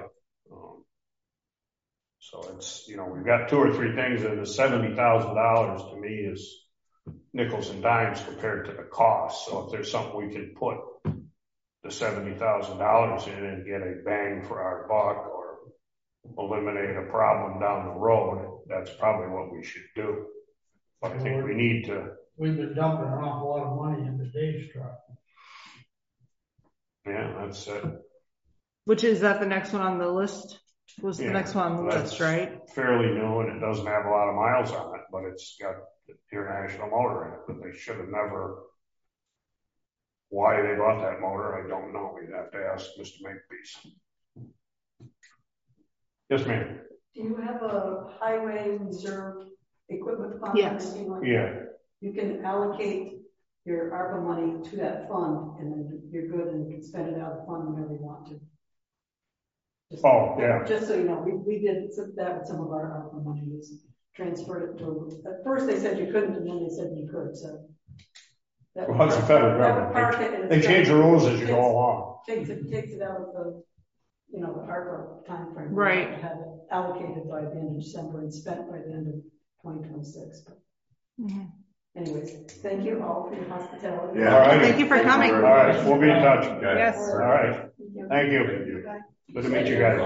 So it's, we've got 2 or 3 things, and the $70,000 to me is nickels and dimes compared to the cost. So if there's something we can put the $70,000 in and get a bang for our buck or eliminate a problem down the road, that's probably what we should do. But I think we need to. We've been dumping an awful lot of money into Dave's truck. Yeah, that's it. Which is that the next one on the list? was the next one on the list, right? Fairly new, and it doesn't have a lot of miles on it, but it's got the international motor in it, but they should have never. Why they bought that motor, I don't know. We'd have to ask Mr. Makepeace. Yes, ma'am. Do you have a highway reserve equipment fund? Yes. Yeah. You can allocate your ARPA money to that fund, and then you're good and you can spend it out of the fund whenever you want to. Just so you know, we did that with some of our ARPA money. We transferred it to, at first they said you couldn't, and then they said you could, so. Well, it's the federal government. They change the rules as you go along. Takes it out of the, the ARPA timeframe. Right. To have it allocated by the end of December and spent by the end of 2026. Anyways, thank you all for your hospitality. Yeah. All right. Thank you for coming. All right. We'll be in touch. Yes. All right. Thank you. Good to meet you guys.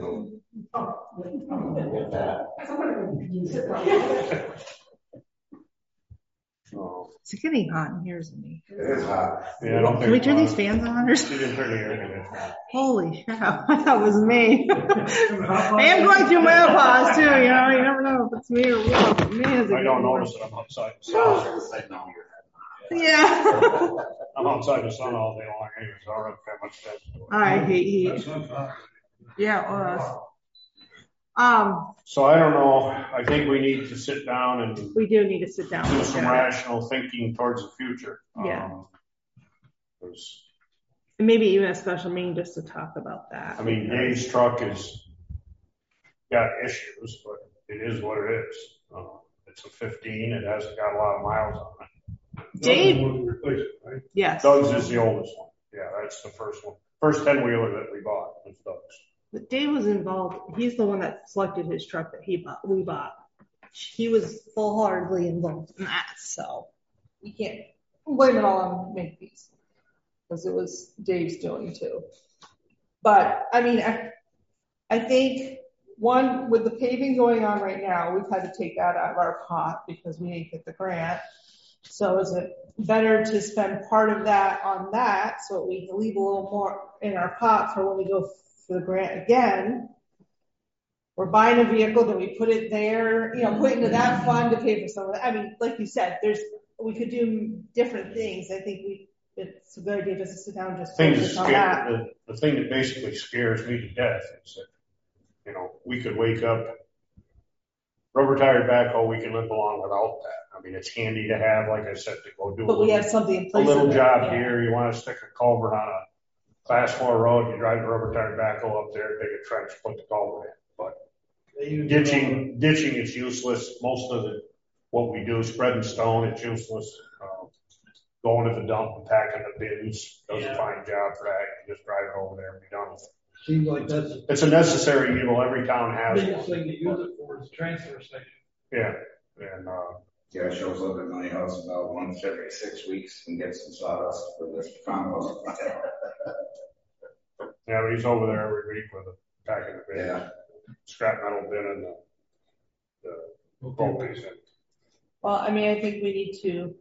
It's getting hot in here, isn't it? It is hot. Yeah, I don't think Can we turn these fans on or She something? didn't turn the air conditioner. Holy cow, I thought it was me. I am going through menopause too, you never know if it's me or what. Man, I don't notice it. I'm outside the sun. Yeah. I'm outside the sun all day long anyway, so I don't have that much sense. I hate heat. Yeah, it was. So I don't know. I think we need to sit down and We do need to sit down and do look some at rational thinking towards the future. Yeah. 'Cause, it. Maybe even a special meeting just to talk about that. I mean, Dave's truck is got issues, but it is what it is. It's a 15. It hasn't got a lot of miles on it. Dave? Replace it, right? Yes. Doug's is the oldest one. Yeah, that's the first one. First 10-wheeler that we bought was Doug's. But Dave was involved. He's the one that selected his truck that we bought. He was full-heartedly involved in that, so you can't blame it all on Makepeace because it was Dave's doing too. But I mean, I think one with the paving going on right now, we've had to take that out of our pot because we didn't get the grant. So is it better to spend part of that on that so we can leave a little more in our pot for when we go for the grant again? We're buying a vehicle, then we put it there, put into that fund to pay for some of that. I mean, like you said, we could do different things. I think it's a good idea just to sit down and just focus on that. The thing that basically scares me to death is that, we could wake up, rubber tired backhoe, we can live along without that. I mean, it's handy to have, like I said, to go do but we have something in place. A little job here. You want to stick a culvert on a class 4 road, you drive the rubber tired backhoe up there, dig a trench, put the culvert in. But ditching is useless. Most of what we do, spreading stone, it's useless. Going to the dump and packing the bins does a fine job for that. You just drive it over there and be done with it. Seems like that's It's a necessary evil. Every town has the biggest one. thing to use it for is transfer station. Yeah, and Yeah, it shows up at my house about once every 6 weeks and gets some sawdust for the compost. yeah, but he's over there every week with a packing the bin, Yeah. scrap metal bin, and the propane. Well, I mean, I think we need to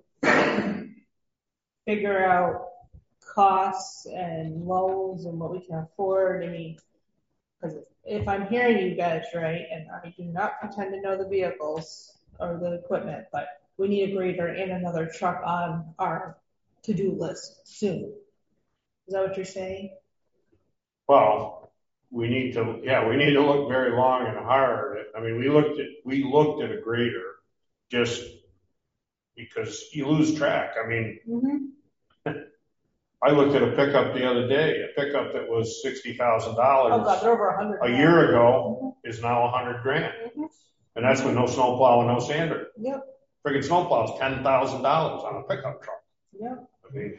figure out costs and loans and what we can afford. I mean, because if I'm hearing you guys right, and I do not pretend to know the vehicles or the equipment, but we need a grader and another truck on our to-do list soon. Is that what you're saying? Well, we need to look very long and hard. I mean, we looked at a grader just because you lose track. I mean, I looked at a pickup the other day, a pickup that was $60,000. Oh God, they're over 100. A year ago is now $100,000. And that's with no snowplow and no sander. Yep. Friggin' snowplow's $10,000 on a pickup truck. Yep. I mean,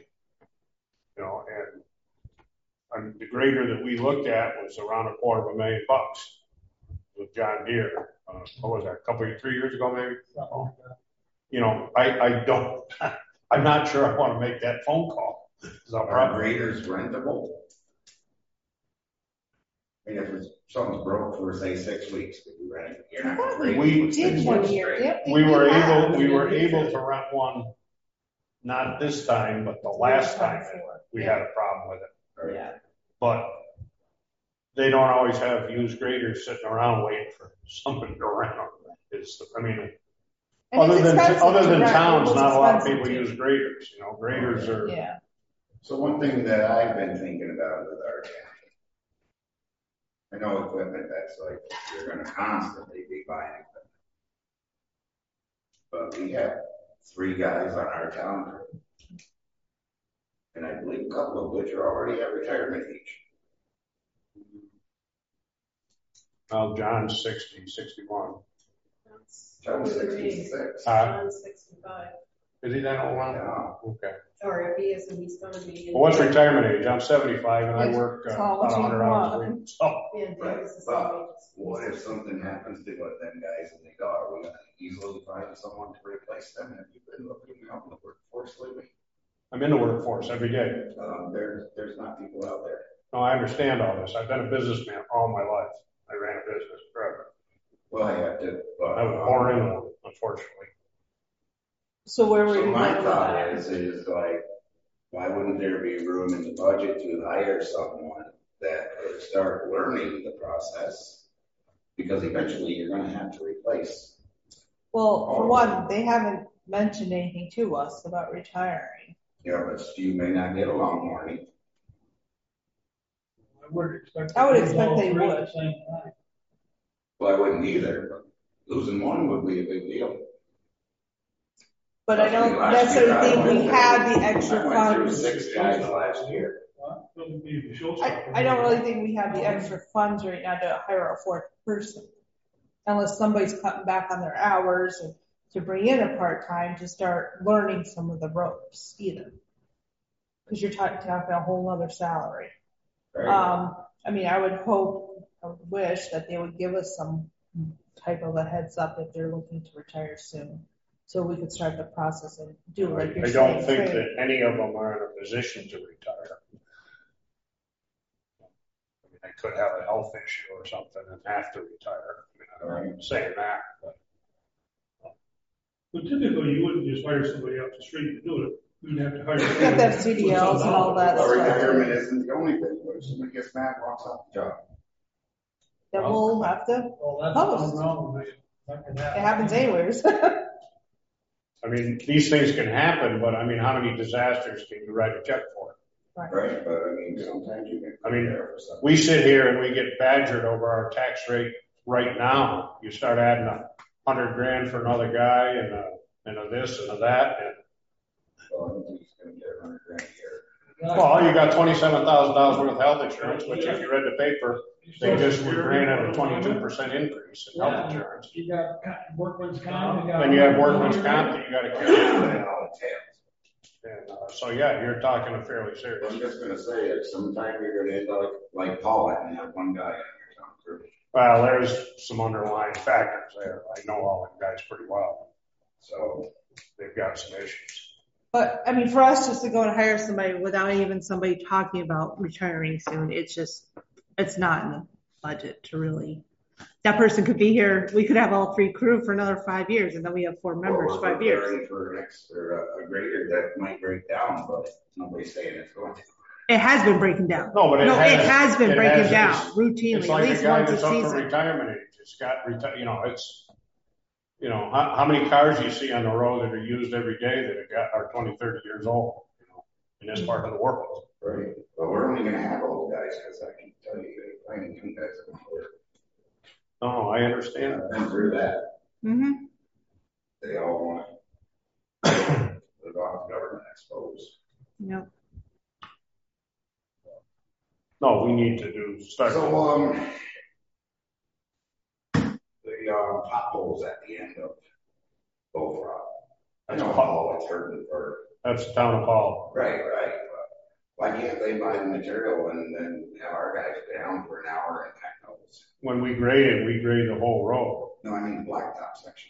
and the grader that we looked at was around $250,000 with John Deere. What was that? 3 years ago, maybe? I'm not sure I want to make that phone call. Are graders rentable? I mean, if something's broke for say 6 weeks, could you rent it? You're not going to grade We it for 6 did 1 weeks year. straight. Yep. we were able to rent one, not this time, but the last time we had a problem with it. Right. Yeah. But they don't always have used graders sitting around waiting for somebody to rent them. Other than towns, not a lot of people use graders. Graders are. Yeah. So one thing that I've been thinking about with our county, I know equipment that's like, you're gonna constantly be buying equipment. But we have 3 guys on our town crew. And I believe a couple of which are already at retirement age. Well, John's 60, 61. John's 66. John's 65. Is he that old? Yeah. Okay. Or if he is, then he's gonna be. Well, what's retirement age? I'm 75 and I work about 100 hours a week. So. Yeah, Right. David's the same But age. what if something happens to one of them guys and they go, are we gonna easily find someone to replace them? Have you been looking out in the workforce lately? I'm in the workforce every day. There's not people out there. No, I understand all this. I've been a businessman all my life. I ran a business forever. Well, I have to. But, I was born into one, unfortunately. So where were So you my going with thought that? is like, why wouldn't there be room in the budget to hire someone that could start learning the process? Because eventually you're going to have to replace. Well, for one, they haven't mentioned anything to us about retiring. Yeah, but you may not get along, Marty. I would expect. I would expect all they three at would. the same time. Well, I wouldn't either, but losing one would be a big deal. But I don't necessarily think we have the extra I went through funds. 6 guys last year. I don't really think we have the extra funds right now to hire a 4th person. Unless somebody's cutting back on their hours and to bring in a part-time to start learning some of the ropes either. Because you're talking a whole other salary. Right? I would wish that they would give us some type of a heads up if they're looking to retire soon. So we could start the process and do like you're I saying. don't think that any of them are in a position to retire. They could have a health issue or something and have to retire. I'm not saying that, But typically, you wouldn't just hire somebody off the street to do it. You'd have to hire. You have to have CDLs and all that Well, stuff. retirement isn't the only thing. What if somebody gets mad, walks off the job? Then we'll have to. Well, that's Post. wrong with it. That can happen. It happens anyways. these things can happen, but how many disasters can you write a check for? Right, but sometimes you can. For something. We sit here and we get badgered over our tax rate right now. You start adding $100,000 for another guy and a this and a that. Well, I don't think he's going to get $100,000 a year. Well, you got $27,000 worth of health insurance, which if you read the paper, they just were granted a 22% increase in health insurance. You got workman's comp. Then you have workman's comp that you got to carry. And all it tails. And so you're talking a fairly serious. I'm just going to say it. Sometime you're going to end up like Paulette and have one guy in your town crew. Well, there's some underlying factors there. I know all the guys pretty well. So they've got some issues. But for us just to go and hire somebody without even somebody talking about retiring soon, it's not in the budget to really. That person could be here. We could have all 3 crew for another 5 years, and then we have 4 members, 5 years. For an extra a grader that might break down, but nobody's saying it's going to. It has been breaking down. No, but it has been breaking down routinely, it's like at least a guy once a that's up for season. retirement age. It's got how many cars do you see on the road that are used every day that are 20, 30 years old, in this part of the world. Right. But we're only going to have old guys because I can tell you that finding young guys are hard. Oh, I understand. I've been through that. Mm-hmm. They all want to live off government, I suppose. Yep. No, we need to start. So, the potholes at the end of Bull Frog. I know how it's hurting for. That's the town of Paul. Right. Why can't they buy the material and then have our guys down for an hour and pack those? When we grade the whole road. No, I mean the blacktop section.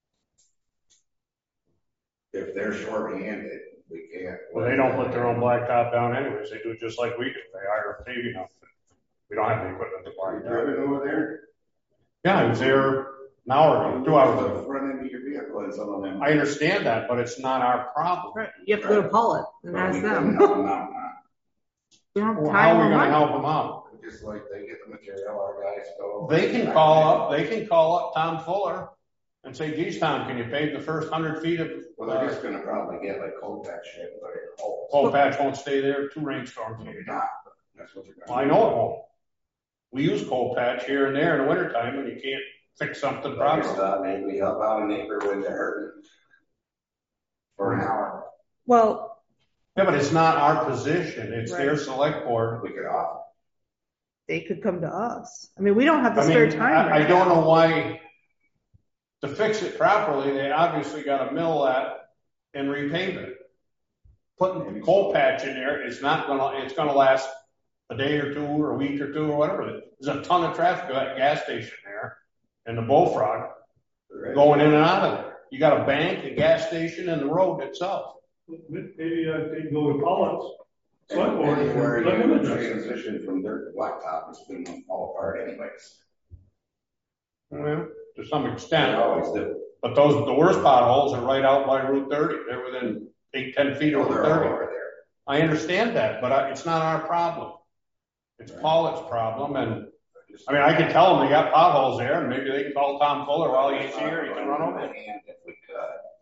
If they're short-handed, we can't. Well, they don't put their own blacktop down anyways. They do it just like we do. They hire a paving outfit. We don't have the equipment to buy. Driving over there? Yeah, I was there an hour ago, 2 hours ago. Run into your vehicle and some of them. I understand that, but it's not our problem. Right. You have to go to Paulette and ask them. Well, how are we going to help them out? just like they get the material, our guys go. They can call up Tom Fuller and say, geez, Tom, can you pave the first 100 feet of, Well, they're just gonna probably get like cold patch shit, but it holds. cold patch won't stay there, 2 rainstorms. Maybe not, but that's what they're Well, gonna I know it won't. We use cold patch here and there in the wintertime when you can't fix something I properly. just thought maybe we help out a neighbor when they're hurting for an hour. Well, Yeah, but it's not our position. It's their Right. select board. We could offer. they could come to us. I mean, we don't have the I spare mean, time. I right don't now. know why, to fix it properly, they obviously got to mill that and repave it. Putting coal patch in there is not gonna, it's gonna last a day or two or a week or two or whatever. There's a ton of traffic at that gas station there and the Bullfrog going in and out of there. You got a bank, a gas station, and the road itself. Maybe they can go to Pollock's. Select board. Anywhere Let them you address it. transition from dirt to blacktop, it's gonna fall apart anyways. Well, to some They extent. always do. But the worst potholes are right out by Route 30. They're within 8-10 feet of Oh, Route they're all 30. over there. I understand that, but it's not our problem. It's Pollock's problem. And I mean, I can tell them they got potholes there, and maybe they can call Tom Fuller while he's here. He can run over it. If we could.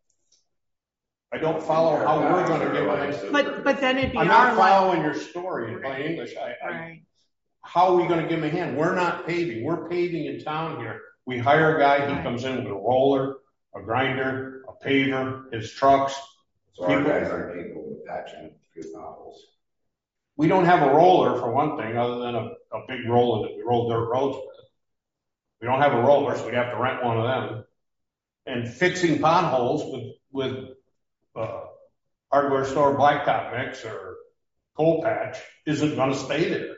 I don't follow how we're going to give them. But then it'd be I'm our not line. following your story in plain English. Right. How are we going to give them a hand? We're not paving. We're paving in town here. We hire a guy. He comes in with a roller, a grinder, a paver, his trucks. So our guys aren't capable of patching through potholes. We don't have a roller for one thing, other than a big roller that we roll dirt roads with. We don't have a roller, so we have to rent one of them. And fixing potholes with hardware store blacktop mix or coal patch isn't going to stay there.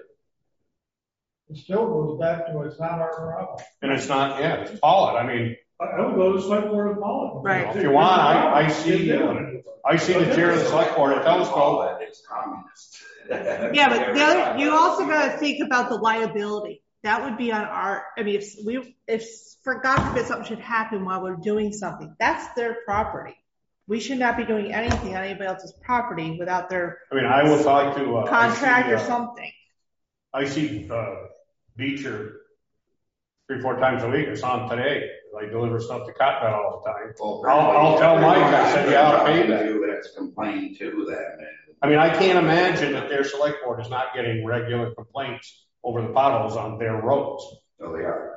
It still goes back to it's not our problem. And it's not, it's Pollock. I mean, I would go to the select board of Pollock. Right. if you want, I see the chair of the select board at All Telescope. that is communist. Yeah, but you also got to think about the liability. That would be on our. I mean, if for God forbid something should happen while we're doing something, that's their property. We should not be doing anything on anybody else's property without their I mean, I will talk to contract or something. I see Beecher 3-4 times a week. I saw him today. I deliver stuff to Cottonwood all the time. Well, I'll tell Mike, I said, yeah, I'll pay that. That's complained to them. I mean, I can't imagine that their select board is not getting regular complaints over the potholes on their roads. No, they are.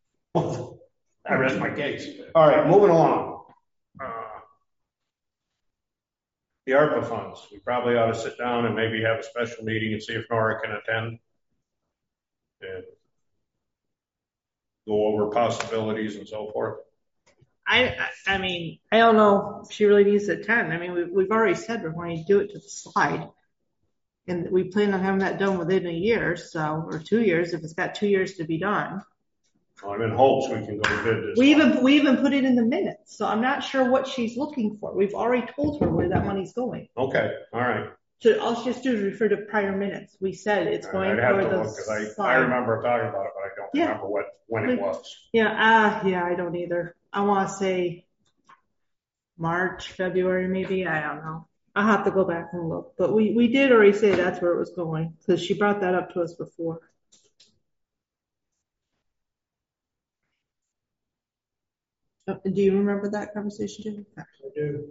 I rest my case. All right, moving along. The ARPA funds. We probably ought to sit down and maybe have a special meeting and see if Nora can attend and go over possibilities and so forth. I mean, I don't know if she really needs to attend. I mean, we've already said we're going to do it to the slide. And we plan on having that done within a year, or 2 years, if it's got 2 years to be done. Well, I'm in hopes we can go to bid this. We even put it in the minutes, so I'm not sure what she's looking for. We've already told her where that money's going. Okay, all right. So all she has to do is refer to prior minutes. We said it's going I'd have for to the look, 'cause I slide. remember talking about it, but I don't remember when it was. Yeah, I don't either. I want to say March, February, maybe. I don't know. I'll have to go back and look. But we did already say that's where it was going, because she brought that up to us before. Do you remember that conversation, Jim? I do.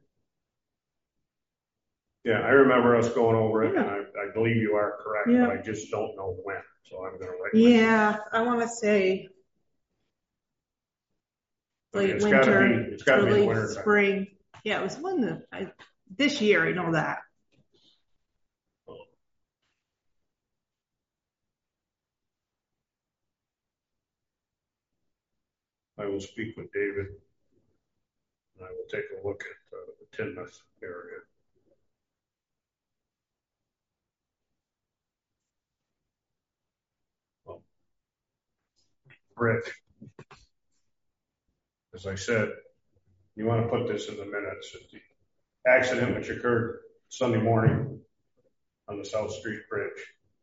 Yeah, I remember us going over it, Yeah. and I believe you are correct, Yeah. but I just don't know when. So I'm going to write. Yeah, I want to say late winter, It's got to be early the winter time. spring. Yeah, it was this year. I know that. I will speak with David, and I will take a look at the Tinmouth area. Well, Rick, as I said, you want to put this in the minutes. The accident which occurred Sunday morning on the South Street Bridge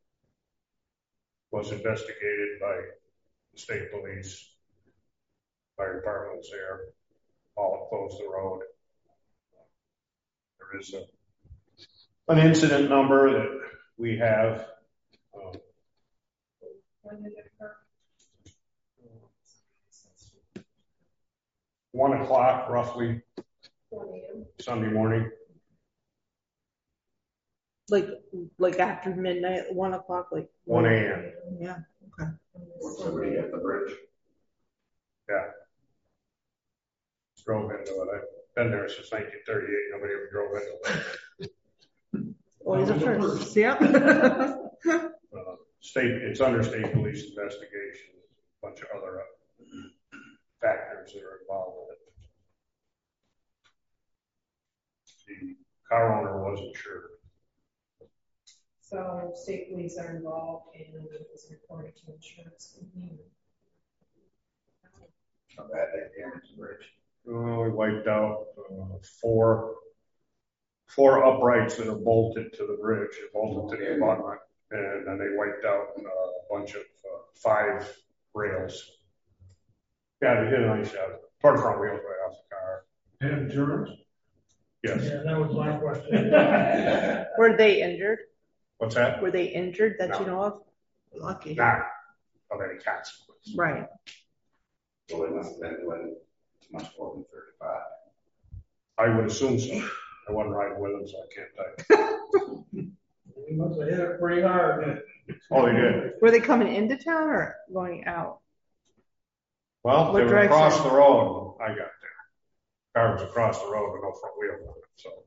was investigated by the state police. Fire department was there. All closed the road. There is an incident number that we have. When did it occur? 1 o'clock roughly 4 a.m. Sunday morning. Like after midnight, 1 o'clock, like 1 a.m. Yeah. Okay. Or somebody at the bridge. Yeah. Drove into it. I've been there since 1938. Nobody ever drove into it. Always a first. Yep. It's under state police investigation. A bunch of other factors that are involved with it. The car owner wasn't sure. So state police are involved and it was reported to insurance company. How bad they damaged the bridge. We wiped out four uprights that are bolted to the bridge, bolted to the abutment, and then they wiped out a bunch of 5 rails. Yeah, they did a nice job. Part of front wheels right off the car. And insurance? Yes. Yeah, that was my question. Were they injured? What's that? Were they injured that No. you know of? Lucky. Not of any consequence. Right. So it must have been doing much more than 35. I would assume so. I wasn't riding with them, so I can't tell you. He must have hit it pretty hard. Oh, they did. Were they coming into town or going out? Well, What they were direction? across the road when I got there. Car was across the road with no front wheel on it, so.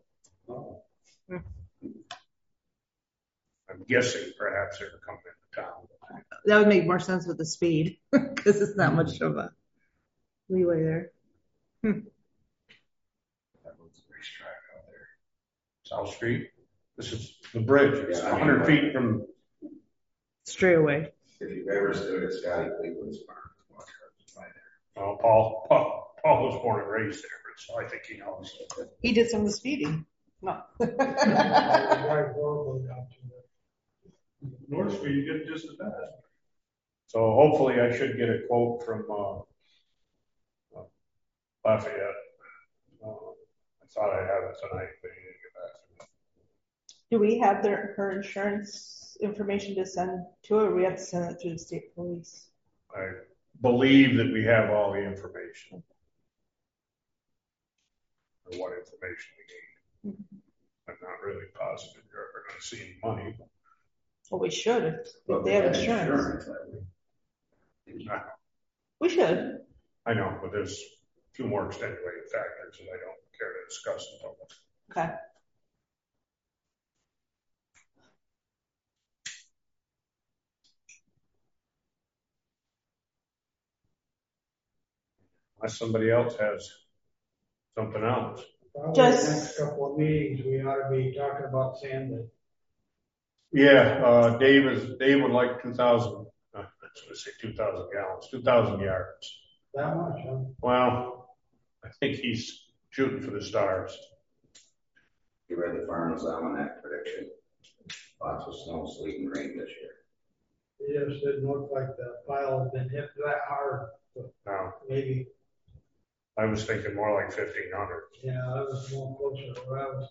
I'm guessing perhaps they were coming into town. That would make more sense with the speed because it's not much of a leeway there. That was the racetrack out there. South Street. This is the bridge. It's 100 feet from. Straight away. If you've ever stood at Scotty Cleveland's farm, watch her right there. Oh, Paul was born and raised there, so I think he knows. He did some of the speeding. No. Drive horribly down to it. North Street, you get just as bad. So hopefully I should get a quote from Lafayette. I thought I'd have it tonight, but he didn't get back to me. Do we have her insurance information to send to her? Or we have to send it through the state police. I believe that we have all the information. Or what information we need. I'm not really positive you're ever going to see any money. Well, we should if they have insurance. We should. I know, but there's a few more extenuating factors that I don't care to discuss in public. Okay. Unless somebody else has something else. Probably the next couple of meetings, we ought to be talking about sand. Yeah, Dave would like 2,000. I was going to say 2,000 gallons, 2,000 yards. That much, huh? Well, I think he's shooting for the stars. You read the Farmer's Almanac prediction. Lots of snow, sleet, and rain this year. It just didn't look like the pile had been hit that hard. But No, maybe, I was thinking more like 1,500. yeah, that was more closer to where I was.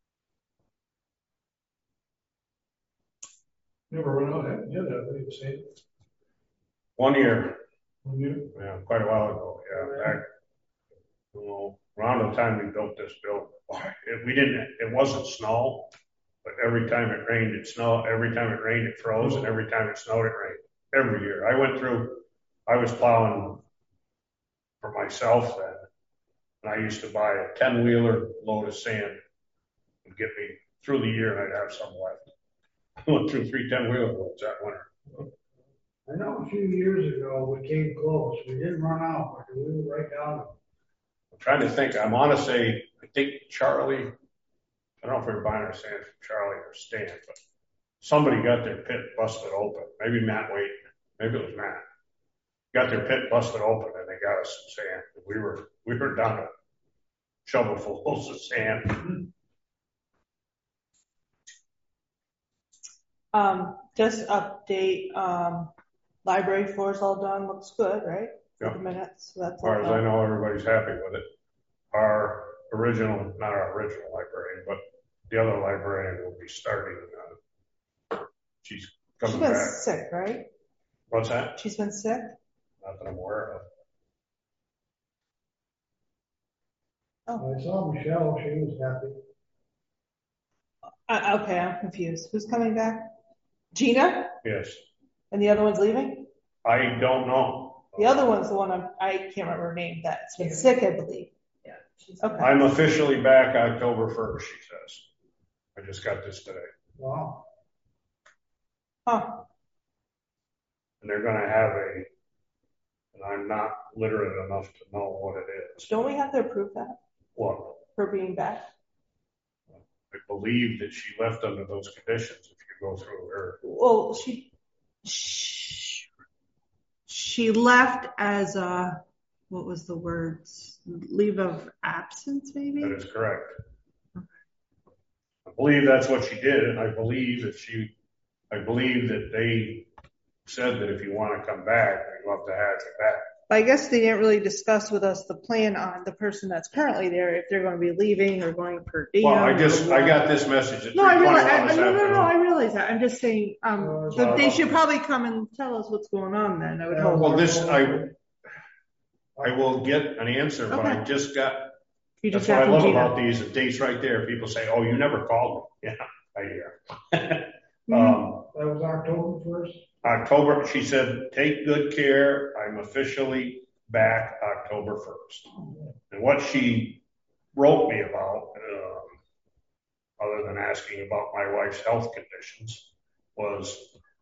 Never run out of yeah, that way, say. 1 year. 1 year. Yeah, quite a while ago. Yeah, back around the time we built this building. It wasn't snow, but every time it rained, it snowed. Every time it rained, it froze, and every time it snowed, it rained. Every year. I was plowing for myself then, and I used to buy a 10-wheeler load of sand and get me through the year, and I'd have some left. I went through 3 10-wheeler loads that winter. I know a few years ago we came close. We didn't run out, but we were right down. I'm trying to think. I'm on to say, I think Charlie, I don't know if we were buying our sand from Charlie or Stan, but somebody got their pit busted open. Maybe Matt Wade. Maybe it was Matt. Got their pit busted open and they got us some sand. We were down to shovelfuls of sand. Just update, library floor's all done, looks good, right? Yeah. The minutes, so that's As far all as I done. know, everybody's happy with it. Not our original librarian, but the other librarian will be starting. She's She's coming been back. sick, right? What's that? She's been sick? Not that I'm aware of. I saw Michelle, she was happy. Okay, I'm confused. Who's coming back? Gina? Yes. And the other one's leaving? I don't know. The other one's the one I can't remember her name, that's been sick, I believe. Yeah. She's Okay. I'm officially back October 1st, she says. I just got this today. Wow. Huh. And they're going to have and I'm not literate enough to know what it is. Don't we have to approve that? What? For being back? I believe that she left under those conditions if you go through her. Well, she left as what was the words? Leave of absence, maybe? That is correct. I believe that's what she did, and I believe that they said that if you want to come back, they'd love to have you back. I guess they didn't really discuss with us the plan on the person that's currently there, if they're going to be leaving or going per diem. Well, I got this message at 3:21 this afternoon. No, I realize that. I'm just saying, that they should probably come and tell us what's going on then, I would hope. Well, I will get an answer, but I just got, that's what I love about these, the dates right there. People say, oh, you never called me. Yeah, I hear. That was October 1st? October, she said, take good care. I'm officially back October 1st. And what she wrote me about, other than asking about my wife's health conditions, was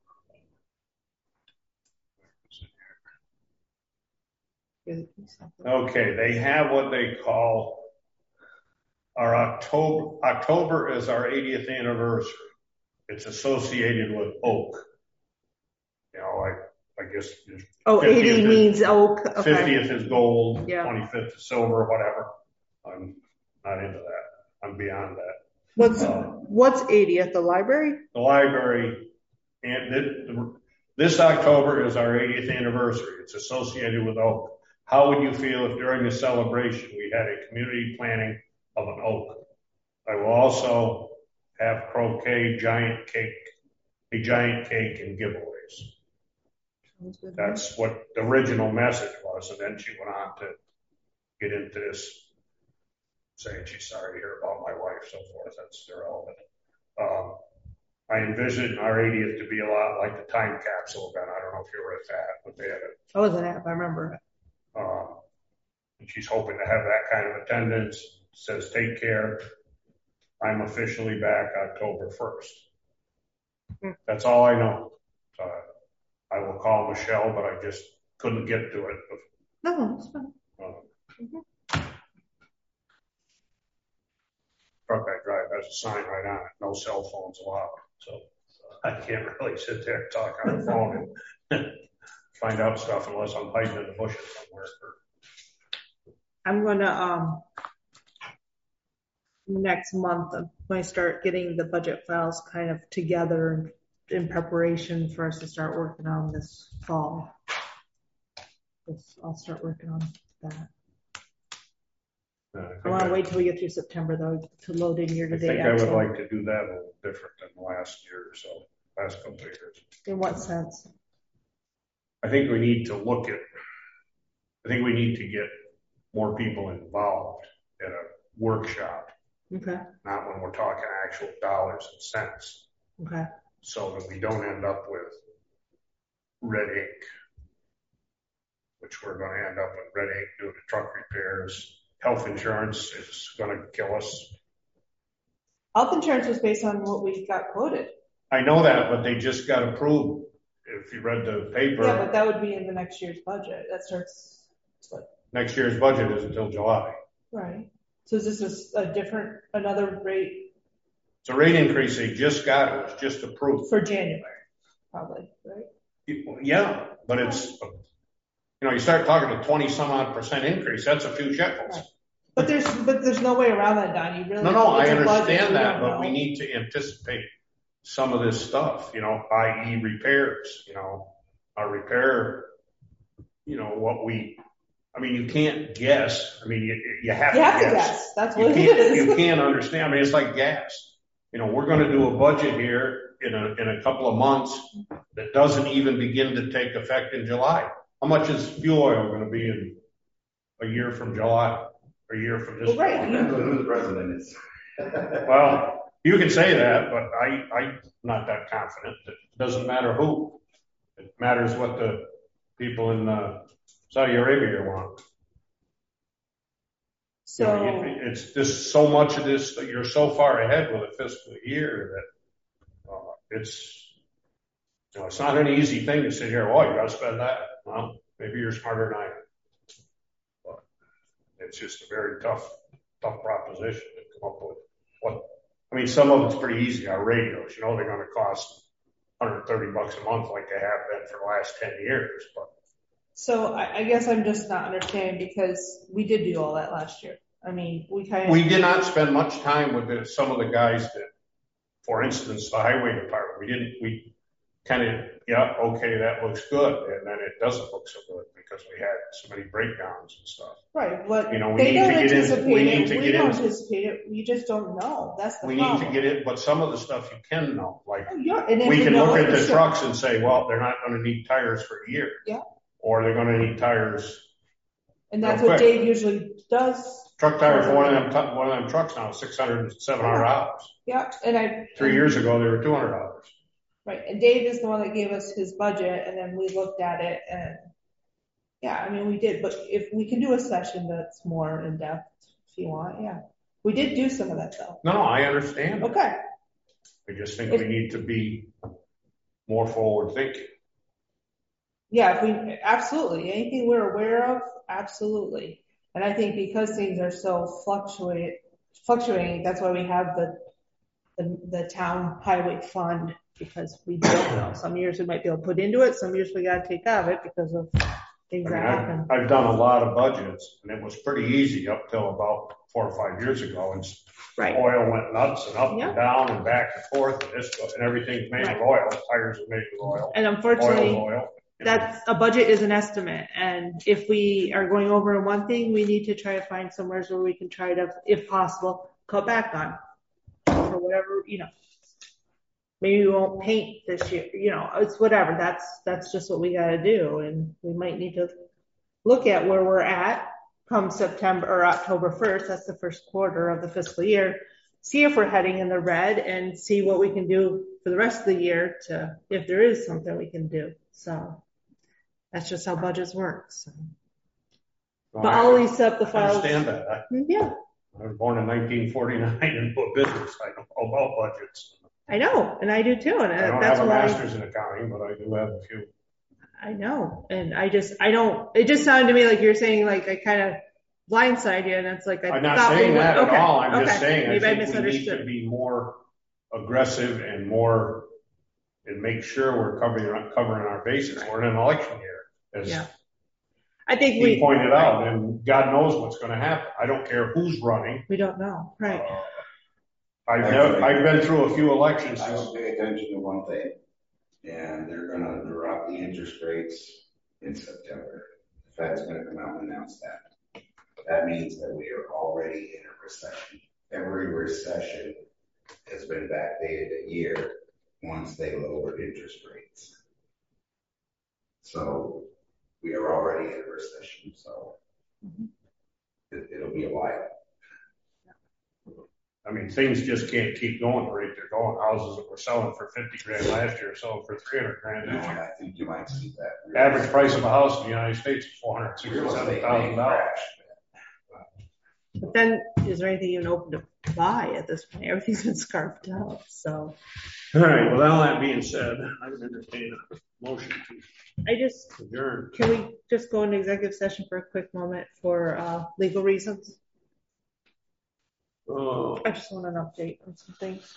okay, they have what they call our October is our 80th anniversary. It's associated with oak. You know, I guess. 80 means oak. Okay. 50th is gold, yeah. 25th is silver, whatever. I'm not into that. I'm beyond that. What's 80 at the library? The library, and this October is our 80th anniversary. It's associated with oak. How would you feel if during the celebration we had a community planting of an oak? I will also have croquet, giant cake, and giveaways. That's what the original message was, and then she went on to get into this, saying she's sorry to hear about my wife, so forth. That's irrelevant. I envision our 80th to be a lot like the time capsule event. I don't know if you were at that, but they had it. I wasn't at, I remember it. And she's hoping to have that kind of attendance. Says, take care. I'm officially back October 1st. That's all I know. I will call Michelle, but I just couldn't get to it. No, that's fine. Truck I drive has a sign right on it. No cell phones allowed. So I can't really sit there and talk on the phone and find out stuff unless I'm hiding in the bushes somewhere. I'm going to, next month, when I start getting the budget files kind of together in preparation for us to start working on this fall. I'll start working on that. I want to wait till we get through September, though, to load in year-to-date. I think I would like to do that a little different than last year or so, last couple of years. In what sense? I think we need to get more people involved in a workshop. Okay. Not when we're talking actual dollars and cents. Okay. So that we don't end up with red ink, which we're going to end up with red ink doing the truck repairs. Health insurance is going to kill us. Health insurance was based on what we got quoted. I know that, but they just got approved. If you read the paper. Yeah, but that would be in the next year's budget. That starts what? Next year's budget is until July. Right. So is this another rate? It's a rate increase they just got. It was just approved. For January, probably, right? Yeah, but it's, you start talking a 20-some-odd% increase. That's a few shekels. Right. But there's no way around that, Don. You really No, I understand that, but we need to anticipate some of this stuff, i.e. repairs, our repair, you can't guess. You have to guess. That's what it is. You can't understand. It's like gas. you know, we're going to do a budget here in a couple of months that doesn't even begin to take effect in July. How much is fuel oil going to be in a year from July, a year from this? Well, right. Depends on who the president is. Well, you can say that, but I'm not that confident. It doesn't matter who. It matters what the people in Saudi Arabia want. So you know, it's just so much of this that you're so far ahead with a fiscal year that it's, you know, it's not an easy thing to sit here. Oh, you got to spend that. Well, maybe you're smarter than I am. But it's just a very tough proposition to come up with what. I mean, some of it's pretty easy. Our radios, you know, they're going to cost $130 a month like they have been for the last 10 years. But so I guess I'm just not understanding, because we did do all that last year. I mean, we did not spend much time with some of the guys that, for instance, the highway department, we kind of, yeah, okay, that looks good. And then it doesn't look so good because we had so many breakdowns and stuff. Right. But you know, they don't anticipate it. We don't anticipate it. We just don't know. That's the problem. We need to get it, but some of the stuff you can know. Like, and we can look at the trucks and say, well, they're not going to need tires for a year. Yeah. Or they're going to need tires. And that's what Dave usually does. Truck tires for one of them trucks now is $600, $700. Yeah. And 3 years ago, they were $200. Right. And Dave is the one that gave us his budget, and then we looked at it, and yeah, I mean, we did. But if we can do a session that's more in depth, if you want, yeah. We did do some of that though. No, I understand. Okay. I just think we need to be more forward thinking. Yeah, absolutely. Anything we're aware of, absolutely. And I think because things are so fluctuating, that's why we have the town highway fund, because we don't know. Some years we might be able to put into it. Some years we got to take out of it because of things that happen. I've done a lot of budgets, and it was pretty easy up till about 4 or 5 years ago. And oil went nuts and up and down and back and forth, and everything's made of oil. Tires are made of oil. And unfortunately, that's a budget is an estimate. And if we are going over in one thing, we need to try to find somewhere where we can try to, if possible, cut back on for whatever, you know. Maybe we won't paint this year, you know, it's whatever. That's just what we got to do. And we might need to look at where we're at come September or October 1st. That's the first quarter of the fiscal year. See if we're heading in the red and see what we can do for the rest of the year to, if there is something we can do. So that's just how budgets work. So. Well, but I'll lease up the files. I understand that. Yeah. I was born in 1949 into a business. I know all about budgets. I know, and I do too. And I don't that's have a why master's in accounting, but I do have a few. I know, and I don't. It just sounded to me like you're saying like I kind of blindside you, and it's like I'm not saying that at all. I'm just saying maybe I think we need to be more aggressive and more and make sure we're covering our bases. We're in an election year, as I think we pointed out, and God knows what's going to happen. I don't care who's running. We don't know, right? I've been through a few elections. I would pay attention to one thing, and they're going to drop the interest rates in September. The Fed's going to come out and announce that. That means that we are already in a recession. Every recession has been backdated a year once they lowered interest rates. So we are already in a recession. So it'll be a while. I mean, things just can't keep going the rate they're going. Houses that were selling for $50,000 last year are selling for $300,000 this year. I think you might see that. Average price of a house in the United States is $467,000. But then, is there anything even open to buy at this point? Everything's been scarfed out. So. All right. Well, all that being said, I would entertain a motion to adjourn. Can we just go into executive session for a quick moment for legal reasons? I just want an update on some things.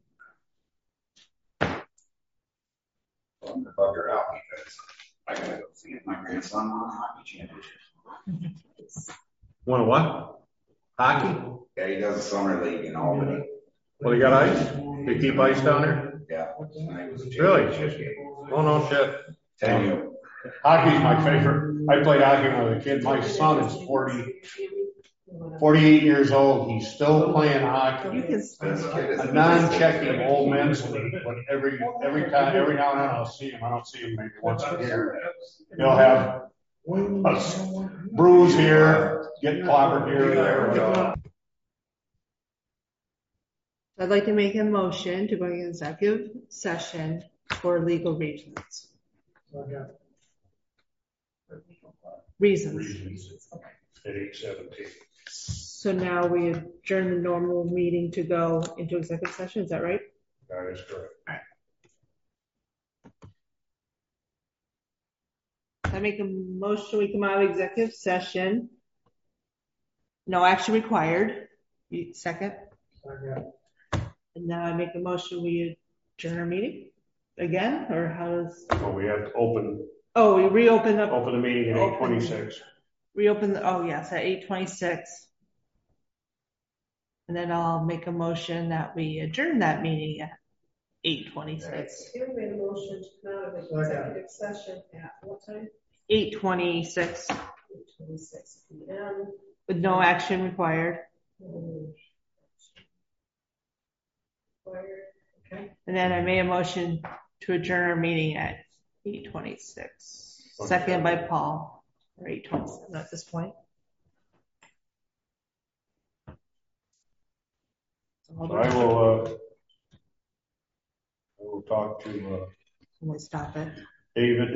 I'm going to bug her out because I got to go see my grandson on a hockey championship. Want to what? Hockey? Yeah, he does a summer league in Albany. Well, you got ice? They keep ice down there? Yeah. Really? Oh, no shit. Tell you. Hockey's my favorite. I played hockey when I was a kid. My son is whatever. 48 years old, he's still playing hockey. You can, This kid is- A non-checking old men's league, but every time, every now and then I'll see him. I don't see him maybe once a year. He'll have a bruise here, get clobbered here or there. Or I'd like to make a motion to go into executive session for legal reasons. Reasons. at 8:17. So now we adjourn the normal meeting to go into executive session, is that right? That is correct. I make a motion, we come out of executive session. No action required. Second. And now I make a motion, we adjourn our meeting again, or how does? Well, we have to open Oh, we reopen up. the meeting at 8:26. Reopen the, oh yes, at 8:26. And then I'll make a motion that we adjourn that meeting at 8:26. Kim made a motion to come out of the executive session at what time? 8:26. 8:26 p.m. With no action required. Okay. And then I made a motion to adjourn our meeting at 8:26. Second by Paul, or 8:27 at this point. So I will talk to We'll stop it. David